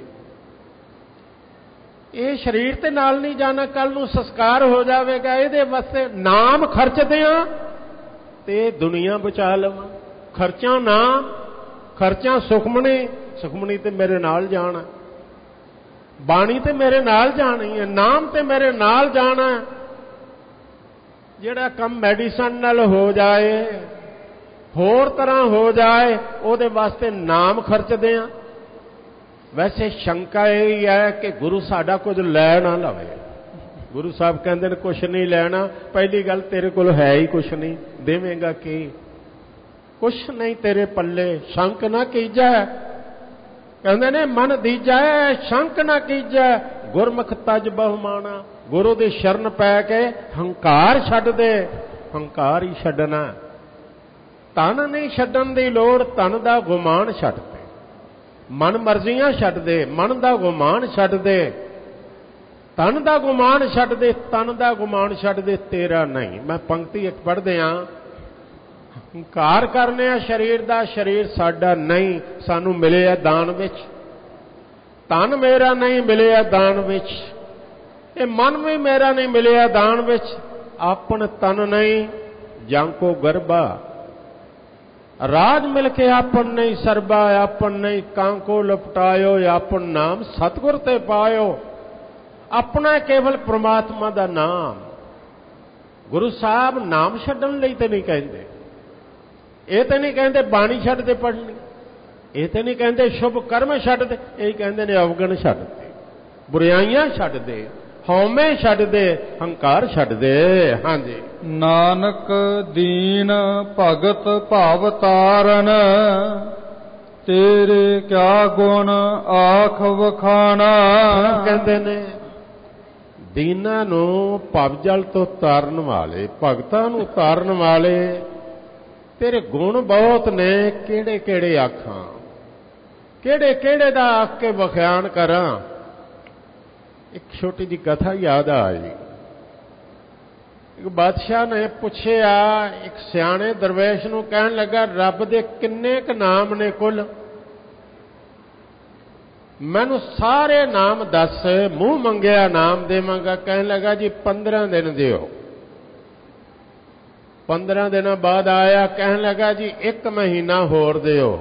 ਇਹ ਸਰੀਰ ਤੇ ਨਾਲ ਨਹੀਂ ਜਾਣਾ, ਕੱਲ ਨੂੰ ਸੰਸਕਾਰ ਹੋ ਜਾਵੇਗਾ, ਇਹਦੇ ਵਾਸਤੇ ਨਾਮ ਖਰਚਦੇ ਆ ਤੇ ਦੁਨੀਆ ਬਚਾ ਲਵਾਂ। ਖਰਚਾ ਨਾਮ, ਖਰਚਾ ਸੁਖਮਣੀ, ਸੁਖਮਣੀ ਤੇ ਮੇਰੇ ਨਾਲ ਜਾਣਾ, ਬਾਣੀ ਤੇ ਮੇਰੇ ਨਾਲ ਜਾਣੀ ਹੈ, ਨਾਮ ਤੇ ਮੇਰੇ ਨਾਲ ਜਾਣਾ। ਜਿਹੜਾ ਕੰਮ ਮੈਡੀਸਨ ਨਾਲ ਹੋ ਜਾਏ, ਹੋਰ ਤਰ੍ਹਾਂ ਹੋ ਜਾਏ, ਉਹਦੇ ਵਾਸਤੇ ਨਾਮ ਖਰਚਦੇ ਆ। ਵੈਸੇ ਸ਼ੰਕਾ ਇਹ ਹੈ ਕਿ ਗੁਰੂ ਸਾਡਾ ਕੁਝ ਲੈ ਨਾ ਲਵੇ। ਗੁਰੂ ਸਾਹਿਬ ਕਹਿੰਦੇ ਨੇ ਕੁਛ ਨਹੀਂ ਲੈਣਾ। ਪਹਿਲੀ ਗੱਲ ਤੇਰੇ ਕੋਲ ਹੈ ਹੀ ਕੁਛ ਨਹੀਂ, ਦੇਵੇਂਗਾ ਕੀ? ਕੁਛ ਨਹੀਂ ਤੇਰੇ ਪੱਲੇ, ਸ਼ੰਕ ਨਾ ਕੀਜੈ। ਕਹਿੰਦੇ ਨੇ ਮਨ ਦੀਜੈ ਸ਼ੰਕ ਨਾ ਕੀਜੈ, ਗੁਰਮੁਖ ਤਜ ਬਹੁਮਾਣਾ। ਗੁਰੂ ਦੀ ਸ਼ਰਨ ਪੈ ਕੇ ਹੰਕਾਰ ਛੱਡ ਦੇ, ਹੰਕਾਰ ਹੀ ਛੱਡਣਾ। ਤਨ ਨਹੀਂ ਛੱਡਣ ਦੀ ਲੋੜ, ਤਨ ਦਾ ਗੁਮਾਨ ਛੱਡ ਦੇ, ਮਨ ਮਰਜ਼ੀਆਂ ਛੱਡ ਦੇ, ਮਨ ਦਾ ਗੁਮਾਨ ਛੱਡ ਦੇ, ਤਨ ਦਾ ਗੁਮਾਨ ਛੱਡ ਦੇ, ਤਨ ਦਾ ਗੁਮਾਨ ਛੱਡ ਦੇ, ਤੇਰਾ ਨਹੀਂ। ਮੈਂ ਪੰਕਤੀ ਇੱਕ ਪੜ੍ਹਦੇ ਹਾਂ, ਹੰਕਾਰ ਕਰਨੇ ਆ ਸਰੀਰ ਦਾ, ਸਰੀਰ ਸਾਡਾ ਨਹੀਂ, ਸਾਨੂੰ ਮਿਲਿਆ ਦਾਨ ਵਿੱਚ। ਤਨ ਮੇਰਾ ਨਹੀਂ ਮਿਲਿਆ ਦਾਨ ਵਿੱਚ, ਇਹ ਮਨ ਵੀ ਮੇਰਾ ਨਹੀਂ ਮਿਲਿਆ ਦਾਨ ਵਿੱਚ। ਆਪਨ ਤਨ ਨਹੀਂ ਜਾਂ ਕੋ ਗਰਬਾ, ਰਾਜ ਮਿਲ ਕੇ ਆਪਨ ਨਹੀਂ ਸਰਬਾ, ਆਪਨ ਨਹੀਂ ਕਾਂਕੋ ਲਪਟਾਇਓ, ਆਪਨ ਨਾਮ ਸਤਿਗੁਰ ਤੇ ਪਾਇਓ। ਆਪਣਾ ਕੇਵਲ ਪ੍ਰਮਾਤਮਾ ਦਾ ਨਾਮ। ਗੁਰੂ ਸਾਹਿਬ ਨਾਮ ਛੱਡਣ ਲਈ ਤੇ ਨਹੀਂ ਕਹਿੰਦੇ, ਇਹ ਤਾਂ ਨਹੀਂ ਕਹਿੰਦੇ ਬਾਣੀ ਛੱਡ ਦੇ ਪੜ੍ਹਨੀ, ਇਹ ਤਾਂ ਨਹੀਂ ਕਹਿੰਦੇ ਸ਼ੁਭ ਕਰਮ ਛੱਡ ਦੇ, ਇਹ ਕਹਿੰਦੇ ਨੇ ਅਵਗਣ ਛੱਡ ਦੇ, ਬੁਰਾਈਆਂ ਛੱਡ ਦੇ, ਹਉਮੈ ਛੱਡ ਦੇ, ਹੰਕਾਰ ਛੱਡ ਦੇ। ਹਾਂਜੀ। ਨਾਨਕ ਦੀਨ ਭਗਤ ਭਾਵ ਤਾਰਨ, ਤੇਰੇ ਕਿਆ ਗੁਣ ਆਖ ਵਖਾਣਾ। ਕਹਿੰਦੇ ਨੇ ਦੀਨਾਂ ਨੂੰ ਭਵਜਲ ਤੋਂ ਤਾਰਨ ਵਾਲੇ, ਭਗਤਾਂ ਨੂੰ ਤਾਰਨ ਵਾਲੇ ਤੇਰੇ ਗੁਣ ਬਹੁਤ ਨੇ, ਕਿਹੜੇ ਕਿਹੜੇ ਆਖਾਂ, ਕਿਹੜੇ ਕਿਹੜੇ ਦਾ ਆਖ ਕੇ ਵਖਿਆਨ ਕਰਾਂ। ਇੱਕ ਛੋਟੀ ਜਿਹੀ ਕਥਾ ਯਾਦ ਆਈ। ਇੱਕ ਬਾਦਸ਼ਾਹ ਨੇ ਪੁੱਛਿਆ ਇੱਕ ਸਿਆਣੇ ਦਰਵੇਸ਼ ਨੂੰ, ਕਹਿਣ ਲੱਗਾ ਰੱਬ ਦੇ ਕਿੰਨੇ ਕੁ ਨਾਮ ਨੇ ਕੁੱਲ? ਮੈਨੂੰ ਸਾਰੇ ਨਾਮ ਦੱਸ, ਮੂੰਹ ਮੰਗਿਆ ਨਾਮ ਦੇਵਾਂਗਾ। ਕਹਿਣ ਲੱਗਾ ਜੀ 15 ਦਿਨ ਦਿਓ। 15 ਦਿਨਾਂ ਬਾਅਦ ਆਇਆ, ਕਹਿਣ ਲੱਗਾ ਜੀ 1 ਮਹੀਨਾ ਹੋਰ ਦਿਓ।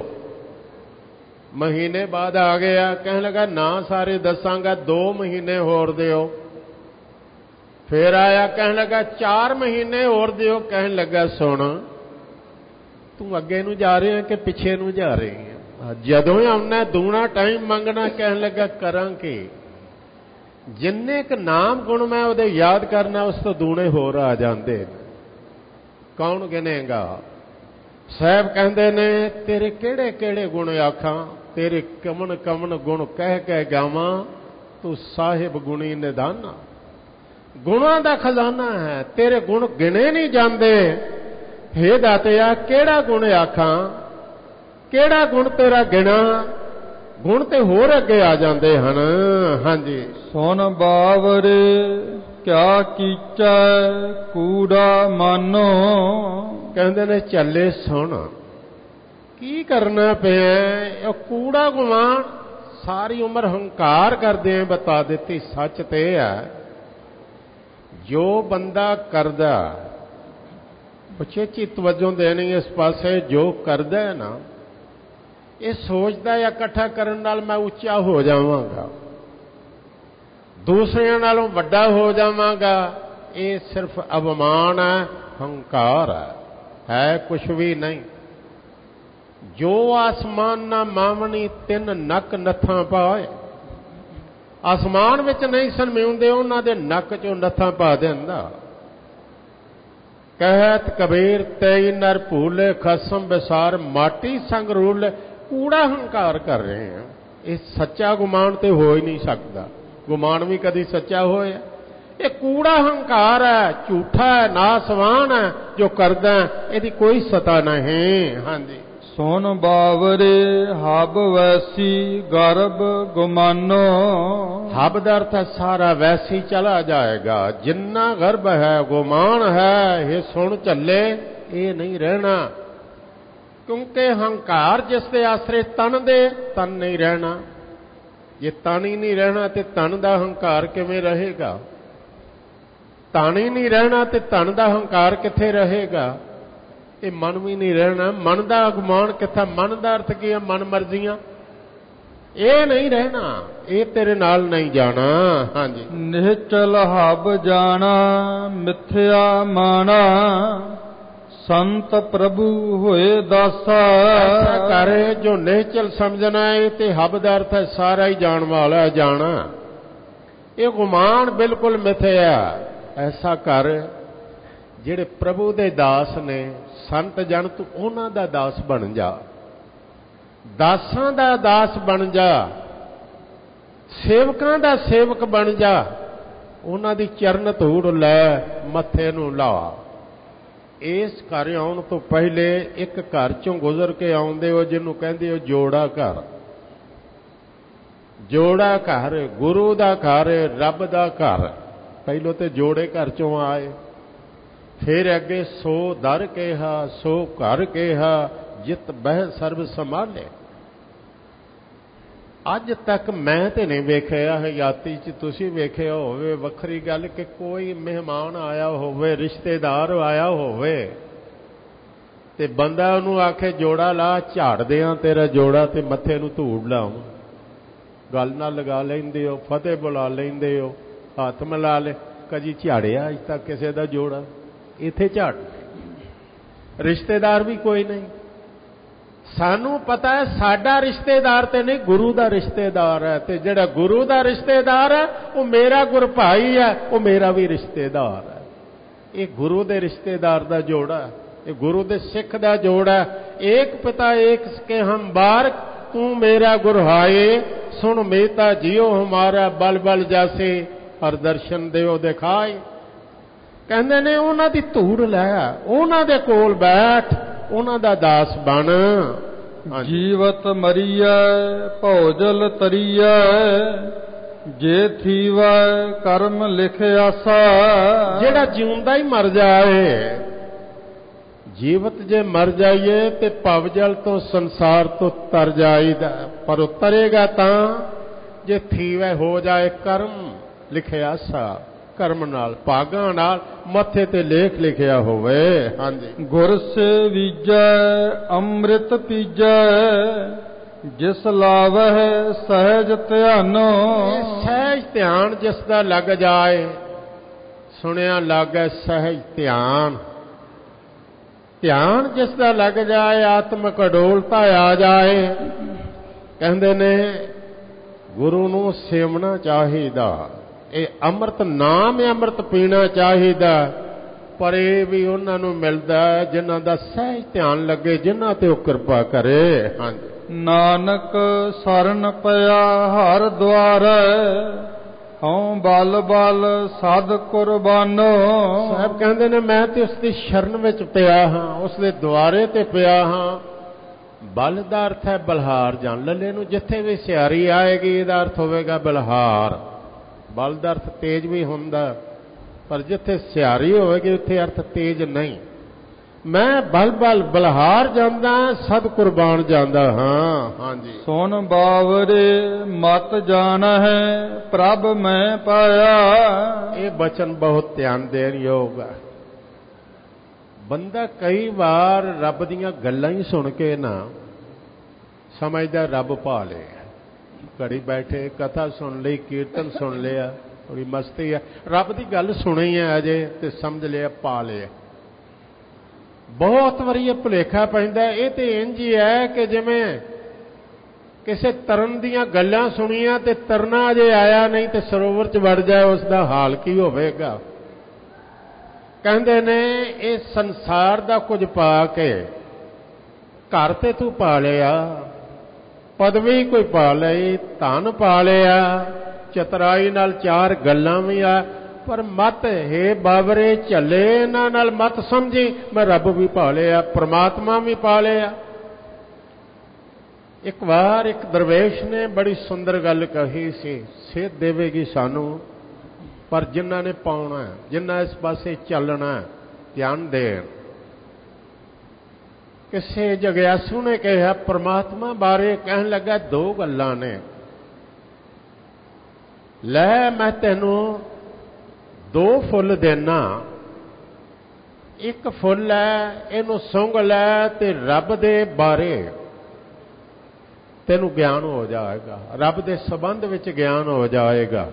ਮਹੀਨੇ ਬਾਅਦ ਆ ਗਿਆ, ਕਹਿਣ ਲੱਗਾ ਨਾ ਸਾਰੇ ਦੱਸਾਂਗਾ, 2 ਮਹੀਨੇ ਹੋਰ ਦਿਓ। ਫਿਰ ਆਇਆ, ਕਹਿਣ ਲੱਗਾ 4 ਮਹੀਨੇ ਹੋਰ ਦਿਓ। ਕਹਿਣ ਲੱਗਾ ਸੁਣ, ਤੂੰ ਅੱਗੇ ਨੂੰ ਜਾ ਰਿਹਾ ਕਿ ਪਿੱਛੇ ਨੂੰ ਜਾ ਰਹੀ ਹੈ? ਜਦੋਂ ਆਉਣਾ ਦੂਣਾ ਟਾਈਮ ਮੰਗਣਾ। ਕਹਿਣ ਲੱਗਾ ਕਰਾਂ ਕੀ, ਜਿੰਨੇ ਕੁ ਨਾਮ ਗੁਣ ਮੈਂ ਉਹਦੇ ਯਾਦ ਕਰਨਾ, ਉਸ ਤੋਂ ਦੂਣੇ ਹੋਰ ਆ ਜਾਂਦੇ ਨੇ, ਕੌਣ ਗਿਣੇਗਾ? ਸਾਹਿਬ ਕਹਿੰਦੇ ਨੇ ਤੇਰੇ ਕਿਹੜੇ ਕਿਹੜੇ ਗੁਣ ਆਖਾਂ, ਤੇਰੇ ਕਮਨ ਕਮਨ ਗੁਣ ਕਹਿ ਕੇ ਗਾਵਾਂ, ਤੂੰ ਸਾਹਿਬ ਗੁਣੀ ਨਿਦਾਨਾ। ਗੁਣਾਂ ਦਾ ਖਜ਼ਾਨਾ ਹੈ, ਤੇਰੇ ਗੁਣ ਗਿਣੇ ਨਹੀਂ ਜਾਂਦੇ। ਹੇ ਦਾਤਿਆ ਕਿਹੜਾ ਗੁਣ ਆਖਾਂ, ਕਿਹੜਾ ਗੁਣ ਤੇਰਾ ਗਿਣਾ? ਗੁਣ ਤੇ ਹੋਰ ਅੱਗੇ ਆ ਜਾਂਦੇ ਹਨ। ਹਾਂਜੀ। ਸੁਨ ਬਾਵਰੇ ਕਿਆ ਕੀਚੈ ਕੂੜਾ ਮਾਨੋ। ਕਹਿੰਦੇ ਨੇ ਚੱਲੇ ਸੁਣ, ਕੀ ਕਰਨਾ ਪਿਆ? ਉਹ ਕੂੜਾ ਗੁਮਾਨ ਸਾਰੀ ਉਮਰ ਹੰਕਾਰ ਕਰਦੇ ਆ, ਬਤਾ ਦਿੱਤੀ। ਸੱਚ ਤੇ ਹੈ, ਜੋ ਬੰਦਾ ਕਰਦਾ, ਉਚੇਚੀ ਤਵੱਜੋ ਦੇਣੀ ਇਸ ਪਾਸੇ, ਜੋ ਕਰਦਾ ਹੈ ਨਾ, ਇਹ ਸੋਚਦਾ ਹੈ ਇਕੱਠਾ ਕਰਨ ਨਾਲ ਮੈਂ ਉੱਚਾ ਹੋ ਜਾਵਾਂਗਾ, ਦੂਸਰਿਆਂ ਨਾਲੋਂ ਵੱਡਾ ਹੋ ਜਾਵਾਂਗਾ। ਇਹ ਸਿਰਫ ਅਭਿਮਾਨ ਹੈ, ਹੰਕਾਰ ਹੈ ਕੁਛ ਵੀ ਨਹੀਂ। ਜੋ ਆਸਮਾਨ ਨਾ ਮਾਵਣੀ, 3 ਨੱਕ ਨੱਥਾਂ ਪਾਏ। ਆਸਮਾਨ ਵਿੱਚ ਨਹੀਂ ਸਨਮਿਉਂਦੇ, ਉਹਨਾਂ ਦੇ ਨੱਕ ਚੋਂ ਨੱਥਾਂ ਪਾ ਦਿੰਦਾ। ਕਹਿਤ ਕਬੀਰ ਤੇਈ ਨਰ ਭੂਲੇ, ਖਸਮ ਵਿਸਾਰ ਮਾਟੀ ਸੰਗ ਰੂਲੇ। ਕੂੜਾ ਹੰਕਾਰ ਕਰ ਰਹੇ ਹਾਂ, ਇਹ ਸੱਚਾ ਗੁਮਾਨ ਤੇ ਹੋ ਹੀ ਨਹੀਂ ਸਕਦਾ। ਗੁਮਾਨ ਵੀ ਕਦੀ ਸੱਚਾ ਹੋਇਆ? ਇਹ ਕੂੜਾ ਹੰਕਾਰ ਹੈ, ਝੂਠਾ ਹੈ, ਨਾਸਵਾਨ ਹੈ। ਜੋ ਕਰਦਾ ਇਹਦੀ ਕੋਈ ਸਤਾ ਨਹੀਂ। ਹਾਂਜੀ। ਸੁਨ ਬਾਵਰੇ ਹਬ ਵੈਸੀ ਗਰਭ ਗੁਮਾਨੋ। ਹਬ ਦਾ ਅਰਥ ਹੈ ਸਾਰਾ ਵੈਸੀ ਚਲਾ ਜਾਏਗਾ, ਜਿੰਨਾ ਗਰਭ ਹੈ, ਗੁਮਾਨ ਹੈ। ਇਹ ਸੁਣ ਚੱਲੇ, ਇਹ ਨਹੀਂ ਰਹਿਣਾ। ਕਿਉਂਕਿ ਹੰਕਾਰ ਜਿਸ ਦੇ ਆਸਰੇ ਤਨ ਦੇ, ਤਨ ਨਹੀਂ ਰਹਿਣਾ। ਜੇ ਤਨ ਹੀ ਨਹੀਂ ਰਹਿਣਾ ਤੇ ਤਨ ਦਾ ਹੰਕਾਰ ਕਿਵੇਂ ਰਹੇਗਾ? ਤਨ ਹੀ ਨਹੀਂ ਰਹਿਣਾ ਤੇ ਤਨ ਦਾ ਹੰਕਾਰ ਕਿੱਥੇ ਰਹੇਗਾ? ਇਹ ਮਨ ਵੀ ਨਹੀਂ ਰਹਿਣਾ, ਮਨ ਦਾ ਅਗਮਾਨ ਕਿੱਥਾ? ਮਨ ਦਾ ਅਰਥ ਕੀ ਹੈ? ਮਨ ਮਰਜ਼ੀਆਂ। ਇਹ ਨਹੀਂ ਰਹਿਣਾ, ਇਹ ਤੇਰੇ ਨਾਲ ਨਹੀਂ ਜਾਣਾ। ਹਾਂਜੀ। ਨਿਹਚਲ ਹਬ ਜਾਣਾ ਮਿਥਿਆ ਮਾਣਾ, ਸੰਤ ਪ੍ਰਭੂ ਹੋਏ ਦਾਸਾ। ਐਸਾ ਕਰੇ ਜੋ ਨਿਹਚਲ ਸਮਝਣਾ ਹੈ, ਤੇ ਹਬ ਦਾ ਅਰਥ ਹੈ ਸਾਰਾ ਹੀ ਜਾਣ ਵਾਲਾ, ਜਾਣਾ। ਇਹ ਗੁਮਾਨ ਬਿਲਕੁਲ ਮਿਥਿਆ। ਐਸਾ ਕਰ ਜਿਹੜੇ ਪ੍ਰਭੂ ਦੇ ਦਾਸ ਨੇ, ਸੰਤ ਜਨ, ਤੂੰ ਉਹਨਾਂ ਦਾ ਦਾਸ ਬਣ ਜਾ, ਦਾਸਾਂ ਦਾ ਦਾਸ ਬਣ ਜਾ, ਸੇਵਕਾਂ ਦਾ ਸੇਵਕ ਬਣ ਜਾ। ਉਹਨਾਂ ਦੀ ਚਰਨ ਧੂੜ ਲੈ, ਮੱਥੇ ਨੂੰ ਲਾ। ਇਸ ਘਰ ਆਉਣ ਤੋਂ ਪਹਿਲੇ ਇੱਕ ਘਰ ਚੋਂ ਗੁਜ਼ਰ ਕੇ ਆਉਂਦੇ ਹੋ ਜਿਹਨੂੰ ਕਹਿੰਦੇ ਹੋ ਜੋੜਾ ਘਰ। ਜੋੜਾ ਘਰ, ਗੁਰੂ ਦਾ ਘਰ, ਰੱਬ ਦਾ ਘਰ। ਪਹਿਲੋਂ ਤੇ ਜੋੜੇ ਘਰ ਚੋਂ ਆਏ, ਫਿਰ ਅੱਗੇ ਸੋ ਦਰ ਕਿਹਾ, ਸੋ ਘਰ ਕਿਹਾ, ਜਿਤ ਬਹਿ ਸਰਬ ਸੰਭਾਲੇ। ਅੱਜ ਤੱਕ ਮੈਂ ਤੇ ਨਹੀਂ ਵੇਖਿਆ, ਹਯਾਤੀ 'ਚ ਤੁਸੀਂ ਵੇਖਿਆ ਹੋਵੇ ਵੱਖਰੀ ਗੱਲ, ਕਿ ਕੋਈ ਮਹਿਮਾਨ ਆਇਆ ਹੋਵੇ, ਰਿਸ਼ਤੇਦਾਰ ਆਇਆ ਹੋਵੇ, ਤੇ ਬੰਦਾ ਉਹਨੂੰ ਆਖੇ ਜੋੜਾ ਲਾ, ਝਾੜ ਦਿਆਂ ਤੇਰਾ ਜੋੜਾ ਤੇ ਮੱਥੇ ਨੂੰ ਧੂੜ ਲਾਵਾਂ। ਗੱਲ ਨਾਲ ਲਗਾ ਲੈਂਦੇ ਹੋ, ਫਤਿਹ ਬੁਲਾ ਲੈਂਦੇ ਹੋ, ਹੱਥ ਮਿਲਾ ਲੈ। ਕਦੀ ਝਾੜਿਆ ਅੱਜ ਤੱਕ ਕਿਸੇ ਦਾ ਜੋੜਾ? ਇੱਥੇ ਝਾੜ। ਰਿਸ਼ਤੇਦਾਰ ਵੀ ਕੋਈ ਨਹੀਂ। ਸਾਨੂੰ ਪਤਾ ਹੈ ਸਾਡਾ ਰਿਸ਼ਤੇਦਾਰ ਤੇ ਨਹੀਂ, ਗੁਰੂ ਦਾ ਰਿਸ਼ਤੇਦਾਰ ਹੈ, ਤੇ ਜਿਹੜਾ ਗੁਰੂ ਦਾ ਰਿਸ਼ਤੇਦਾਰ ਹੈ ਉਹ ਮੇਰਾ ਗੁਰਭਾਈ ਹੈ, ਉਹ ਮੇਰਾ ਵੀ ਰਿਸ਼ਤੇਦਾਰ ਹੈ। ਇਹ ਗੁਰੂ ਦੇ ਰਿਸ਼ਤੇਦਾਰ ਦਾ ਜੋੜਾ, ਇਹ ਗੁਰੂ ਦੇ ਸਿੱਖ ਦਾ ਜੋੜਾ। ਏਕ ਪਿਤਾ ਏਕ ਕੇ ਹਮ ਬਾਰਕ, ਤੂੰ ਮੇਰਾ ਗੁਰਹਾਏ, ਸੁਣ ਮੇਤਾ ਜਿਉ ਹਮਾਰਾ, ਬਲ ਬਲ ਜਾਸੇ ਹਰ ਦਰਸ਼ਨ ਦਿਓ ਦਿਖਾਏ। ਕਹਿੰਦੇ ਨੇ ਉਹਨਾਂ ਦੀ ਧੂੜ ਲੈ, ਉਹਨਾਂ ਦੇ ਕੋਲ ਬੈਠ, ਉਹਨਾਂ ਦਾ ਦਾਸ ਬਣ। ਜੀਵਤ ਮਰੀਐ ਭੌਜਲ ਤਰੀਐ, ਜੇ ਥੀਵੈ ਕਰਮ ਲਿਖ ਆਸਾ। ਜਿਹੜਾ ਜਿਉਂਦਾ ਹੀ ਮਰ ਜਾਏ, ਜੀਵਤ ਜੇ ਮਰ ਜਾਈਏ ਤੇ ਭਵਜਲ ਤੋਂ ਸੰਸਾਰ ਤੋਂ ਤਰ ਜਾਈਦਾ, ਪਰ ਉਤਰੇਗਾ ਤਾਂ ਜੇ ਥੀਵੈ ਹੋ ਜਾਏ ਕਰਮ ਲਿਖਿਆ ਆਸਾ, ਕਰਮ ਨਾਲ ਭਾਗਾਂ ਨਾਲ ਮੱਥੇ ਤੇ ਲੇਖ ਲਿਖਿਆ ਹੋਵੇ। ਹਾਂਜੀ। ਗੁਰ ਸੇ ਵੀਜੈ ਅੰਮ੍ਰਿਤ ਪੀਜੈ, ਜਿਸ ਲਾਵਹਿ ਸਹਿਜ ਧਿਆਨੋ। ਸਹਿਜ ਧਿਆਨ ਜਿਸ ਦਾ ਲੱਗ ਜਾਏ, ਸੁਣਿਆ ਲਾਗੈ ਸਹਿਜ ਧਿਆਨ। ਧਿਆਨ ਜਿਸ ਦਾ ਲੱਗ ਜਾਏ, ਆਤਮਕ ਅਡੋਲਤਾ ਆ ਜਾਏ। ਕਹਿੰਦੇ ਨੇ ਗੁਰੂ ਨੂੰ ਸੇਵਣਾ ਚਾਹੀਦਾ, ਇਹ ਅੰਮ੍ਰਿਤ ਨਾਮ ਅੰਮ੍ਰਿਤ ਪੀਣਾ ਚਾਹੀਦਾ, ਪਰ ਇਹ ਵੀ ਉਹਨਾਂ ਨੂੰ ਮਿਲਦਾ ਜਿਨ੍ਹਾਂ ਦਾ ਸਹਿਜ ਧਿਆਨ ਲੱਗੇ, ਜਿਨ੍ਹਾਂ ਤੇ ਉਹ ਕਿਰਪਾ ਕਰੇ। ਹਾਂਜੀ। ਨਾਨਕ ਸਰਨ ਪਿਆ ਹਰ ਦੁਆਰੈ, ਹਉ ਬਲ ਬਲ ਸਦ ਕੁਰਬਾਨੋ। ਸਾਹਿਬ ਕਹਿੰਦੇ ਨੇ ਮੈਂ ਤੇ ਉਸ ਦੀ ਸ਼ਰਨ ਵਿੱਚ ਪਿਆ ਹਾਂ, ਉਸ ਦੇ ਦੁਆਰੇ ਤੇ ਪਿਆ ਹਾਂ। ਬਲ ਦਾ ਅਰਥ ਹੈ ਬਲਹਾਰ। ਜਾਣ ਲੱਲੇ ਨੂੰ ਜਿੱਥੇ ਵੀ ਸਿਆਰੀ ਆਏਗੀ ਇਹਦਾ ਅਰਥ ਹੋਵੇਗਾ ਬਲਹਾਰ। ਬਲ ਦਾ ਅਰਥ ਤੇਜ ਵੀ ਹੁੰਦਾ, ਪਰ ਜਿੱਥੇ ਸਿਆਰੀ ਹੋਵੇਗੀ ਉੱਥੇ ਅਰਥ ਤੇਜ ਨਹੀਂ। ਮੈਂ ਬਲ ਬਲ ਬਲਹਾਰ ਜਾਂਦਾ, ਸਦ ਕੁਰਬਾਨ ਜਾਂਦਾ ਹਾਂ। ਹਾਂਜੀ। ਸੁਨ ਬਾਵਰੇ ਮਤ ਜਾਣ ਹੈ, ਪ੍ਰਭ ਮੈਂ ਪਾਇਆ। ਇਹ ਬਚਨ ਬਹੁਤ ਧਿਆਨ ਦੇਣ ਯੋਗ ਹੈ। ਬੰਦਾ ਕਈ ਵਾਰ ਰੱਬ ਦੀਆਂ ਗੱਲਾਂ ਹੀ ਸੁਣ ਕੇ ਨਾ ਸਮਝਦਾ ਰੱਬ ਪਾ ਲੇ। ਘੜੀ ਬੈਠੇ ਕਥਾ ਸੁਣ ਲਈ, ਕੀਰਤਨ ਸੁਣ ਲਿਆ, ਥੋੜੀ ਮਸਤੀ ਹੈ, ਰੱਬ ਦੀ ਗੱਲ ਸੁਣੀ ਹੈ ਅਜੇ ਤੇ ਸਮਝ ਲਿਆ ਪਾ ਲਿਆ। ਬਹੁਤ ਵਾਰੀ ਇਹ ਭੁਲੇਖਾ ਪੈਂਦਾ। ਇਹ ਤੇ ਇੰਝ ਹੀ ਹੈ ਕਿ ਜਿਵੇਂ ਕਿਸੇ ਤਰਨ ਦੀਆਂ ਗੱਲਾਂ ਸੁਣੀਆਂ ਤੇ ਤਰਨਾ ਅਜੇ ਆਇਆ ਨਹੀਂ ਤੇ ਸਰੋਵਰ 'ਚ ਵੜ ਜਾਏ, ਉਸ ਦਾ ਹਾਲ ਕੀ ਹੋਵੇਗਾ। ਕਹਿੰਦੇ ਨੇ ਇਹ ਸੰਸਾਰ ਦਾ ਕੁਝ ਪਾ ਕੇ ਘਰ ਤੇ ਤੂੰ ਪਾ ਲਿਆ, ਪਦਵੀ ਕੋਈ ਪਾ ਲਈ, ਧਨ ਪਾ ਲਿਆ, ਚਤਰਾਈ ਨਾਲ ਚਾਰ ਗੱਲਾਂ ਵੀ ਆ, ਪਰ ਮਤ ਹੈ ਬਾਬਰੇ ਝੱਲੇ ਇਹਨਾਂ ਨਾਲ ਮਤ ਸਮਝੀ ਮੈਂ ਰੱਬ ਵੀ ਪਾ ਲਿਆ, ਪ੍ਰਮਾਤਮਾ ਵੀ ਪਾ ਲਿਆ। ਇੱਕ ਵਾਰ ਇੱਕ ਦਰਵੇਸ਼ ਨੇ ਬੜੀ ਸੁੰਦਰ ਗੱਲ ਕਹੀ ਸੀ, ਸੇਧ ਦੇਵੇਗੀ ਸਾਨੂੰ, ਪਰ ਜਿਨ੍ਹਾਂ ਨੇ ਪਾਉਣਾ, ਜਿਨ੍ਹਾਂ ਇਸ ਪਾਸੇ ਚੱਲਣਾ, ਧਿਆਨ ਦੇਣ। ਕਿਸੇ ਜਗਿਆਸੂ ਨੇ ਕਿਹਾ ਪ੍ਰਮਾਤਮਾ ਬਾਰੇ, ਕਹਿਣ ਲੱਗਾ ਦੋ ਗੱਲਾਂ ਨੇ, ਲੈ ਮੈਂ ਤੈਨੂੰ ਦੋ ਫੁੱਲ ਦੇਣਾ, ਇੱਕ ਫੁੱਲ ਹੈ ਇਹਨੂੰ ਸੁੰਘ ਲੈ ਤੇ ਰੱਬ ਦੇ ਬਾਰੇ ਤੈਨੂੰ ਗਿਆਨ ਹੋ ਜਾਏਗਾ, ਰੱਬ ਦੇ ਸੰਬੰਧ ਵਿੱਚ ਗਿਆਨ ਹੋ ਜਾਏਗਾ।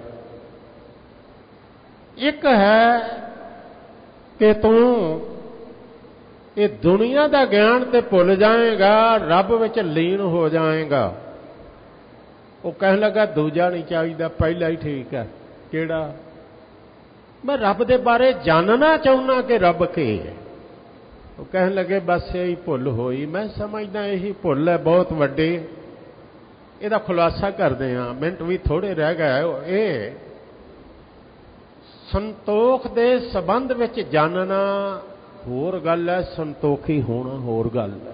ਇੱਕ ਹੈ ਕਿ ਤੂੰ ਇਹ ਦੁਨੀਆ ਦਾ ਗਿਆਨ ਤੇ ਭੁੱਲ ਜਾਏਗਾ, ਰੱਬ ਵਿੱਚ ਲੀਨ ਹੋ ਜਾਏਗਾ। ਉਹ ਕਹਿਣ ਲੱਗਾ ਦੂਜਾ ਨਹੀਂ ਚਾਹੀਦਾ, ਪਹਿਲਾ ਹੀ ਠੀਕ ਹੈ। ਕਿਹੜਾ? ਮੈਂ ਰੱਬ ਦੇ ਬਾਰੇ ਜਾਣਨਾ ਚਾਹੁੰਦਾ ਕਿ ਰੱਬ ਕੀ ਹੈ। ਉਹ ਕਹਿਣ ਲੱਗੇ ਬਸ ਇਹੀ ਭੁੱਲ ਹੋਈ। ਮੈਂ ਸਮਝਦਾ ਇਹੀ ਭੁੱਲ ਹੈ ਬਹੁਤ ਵੱਡੀ। ਇਹਦਾ ਖੁਲਾਸਾ ਕਰਦੇ ਹਾਂ, ਮਿੰਟ ਵੀ ਥੋੜੇ ਰਹਿ ਗਏ। ਇਹ ਸੰਤੋਖ ਦੇ ਸੰਬੰਧ ਵਿੱਚ ਜਾਣਨਾ ਹੋਰ ਗੱਲ ਹੈ, ਸੰਤੋਖੀ ਹੋਣਾ ਹੋਰ ਗੱਲ ਹੈ।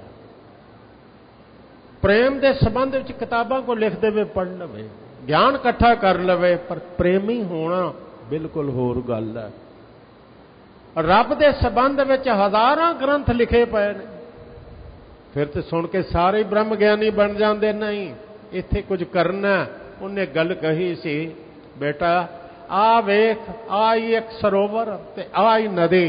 ਪ੍ਰੇਮ ਦੇ ਸੰਬੰਧ ਵਿੱਚ ਕਿਤਾਬਾਂ ਕੋ ਲਿਖ ਦੇਵੇ, ਪੜ੍ਹ ਲਵੇ, ਗਿਆਨ ਇਕੱਠਾ ਕਰ ਲਵੇ, ਪਰ ਪ੍ਰੇਮੀ ਹੋਣਾ ਬਿਲਕੁਲ ਹੋਰ ਗੱਲ ਹੈ। ਰੱਬ ਦੇ ਸੰਬੰਧ ਵਿੱਚ ਹਜ਼ਾਰਾਂ ਗ੍ਰੰਥ ਲਿਖੇ ਪਏ ਨੇ, ਫਿਰ ਤੇ ਸੁਣ ਕੇ ਸਾਰੇ ਬ੍ਰਹਮ ਗਿਆਨੀ ਬਣ ਜਾਂਦੇ। ਨਹੀਂ, ਇੱਥੇ ਕੁਝ ਕਰਨਾ। ਉਹਨੇ ਗੱਲ ਕਹੀ ਸੀ, ਬੇਟਾ ਆ ਵੇਖ, ਆਈ ਇੱਕ ਸਰੋਵਰ ਤੇ ਆਈ ਨਦੀ।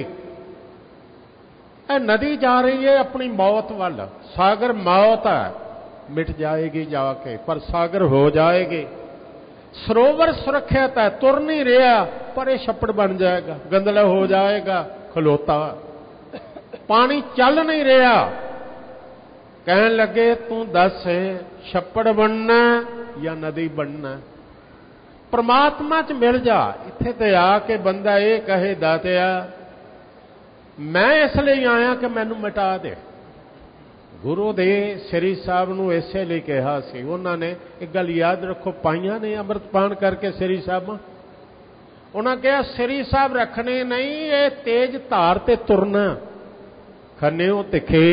ਇਹ ਨਦੀ ਜਾ ਰਹੀ ਹੈ ਆਪਣੀ ਮੌਤ ਵੱਲ। ਸਾਗਰ ਮੌਤ ਹੈ, ਮਿਟ ਜਾਏਗੀ ਜਾ ਕੇ, ਪਰ ਸਾਗਰ ਹੋ ਜਾਏਗੀ। ਸਰੋਵਰ ਸੁਰੱਖਿਅਤ ਹੈ, ਤੁਰ ਨਹੀਂ ਰਿਹਾ, ਪਰ ਇਹ ਛੱਪੜ ਬਣ ਜਾਏਗਾ, ਗੰਦਲਾ ਹੋ ਜਾਏਗਾ, ਖਲੋਤਾ। ਪਾਣੀ ਚੱਲ ਨਹੀਂ ਰਿਹਾ। ਕਹਿਣ ਲੱਗੇ ਤੂੰ ਦੱਸ ਛੱਪੜ ਬਣਨਾ ਜਾਂ ਨਦੀ ਬਣਨਾ? ਪਰਮਾਤਮਾ 'ਚ ਮਿਲ ਜਾ। ਇੱਥੇ ਤੇ ਆ ਕੇ ਬੰਦਾ ਇਹ ਕਹੇ ਦਾਤਿਆ ਮੈਂ ਇਸ ਲਈ ਆਇਆ ਕਿ ਮੈਨੂੰ ਮਿਟਾ ਦੇ। ਗੁਰੂ ਦੇ ਸ੍ਰੀ ਸਾਹਿਬ ਨੂੰ ਇਸੇ ਲਈ ਕਿਹਾ ਸੀ। ਉਹਨਾਂ ਨੇ ਇੱਕ ਗੱਲ ਯਾਦ ਰੱਖੋ, ਪਾਈਆਂ ਨੇ ਅੰਮ੍ਰਿਤਪਾਨ ਕਰਕੇ ਸ੍ਰੀ ਸਾਹਿਬਾਂ। ਉਹਨਾਂ ਕਿਹਾ ਸ੍ਰੀ ਸਾਹਿਬ ਰੱਖਣੇ ਨਹੀਂ, ਇਹ ਤੇਜ਼ ਧਾਰ ਤੇ ਤੁਰਨਾ। ਖੰਨਿਓ ਤਿੱਖੇ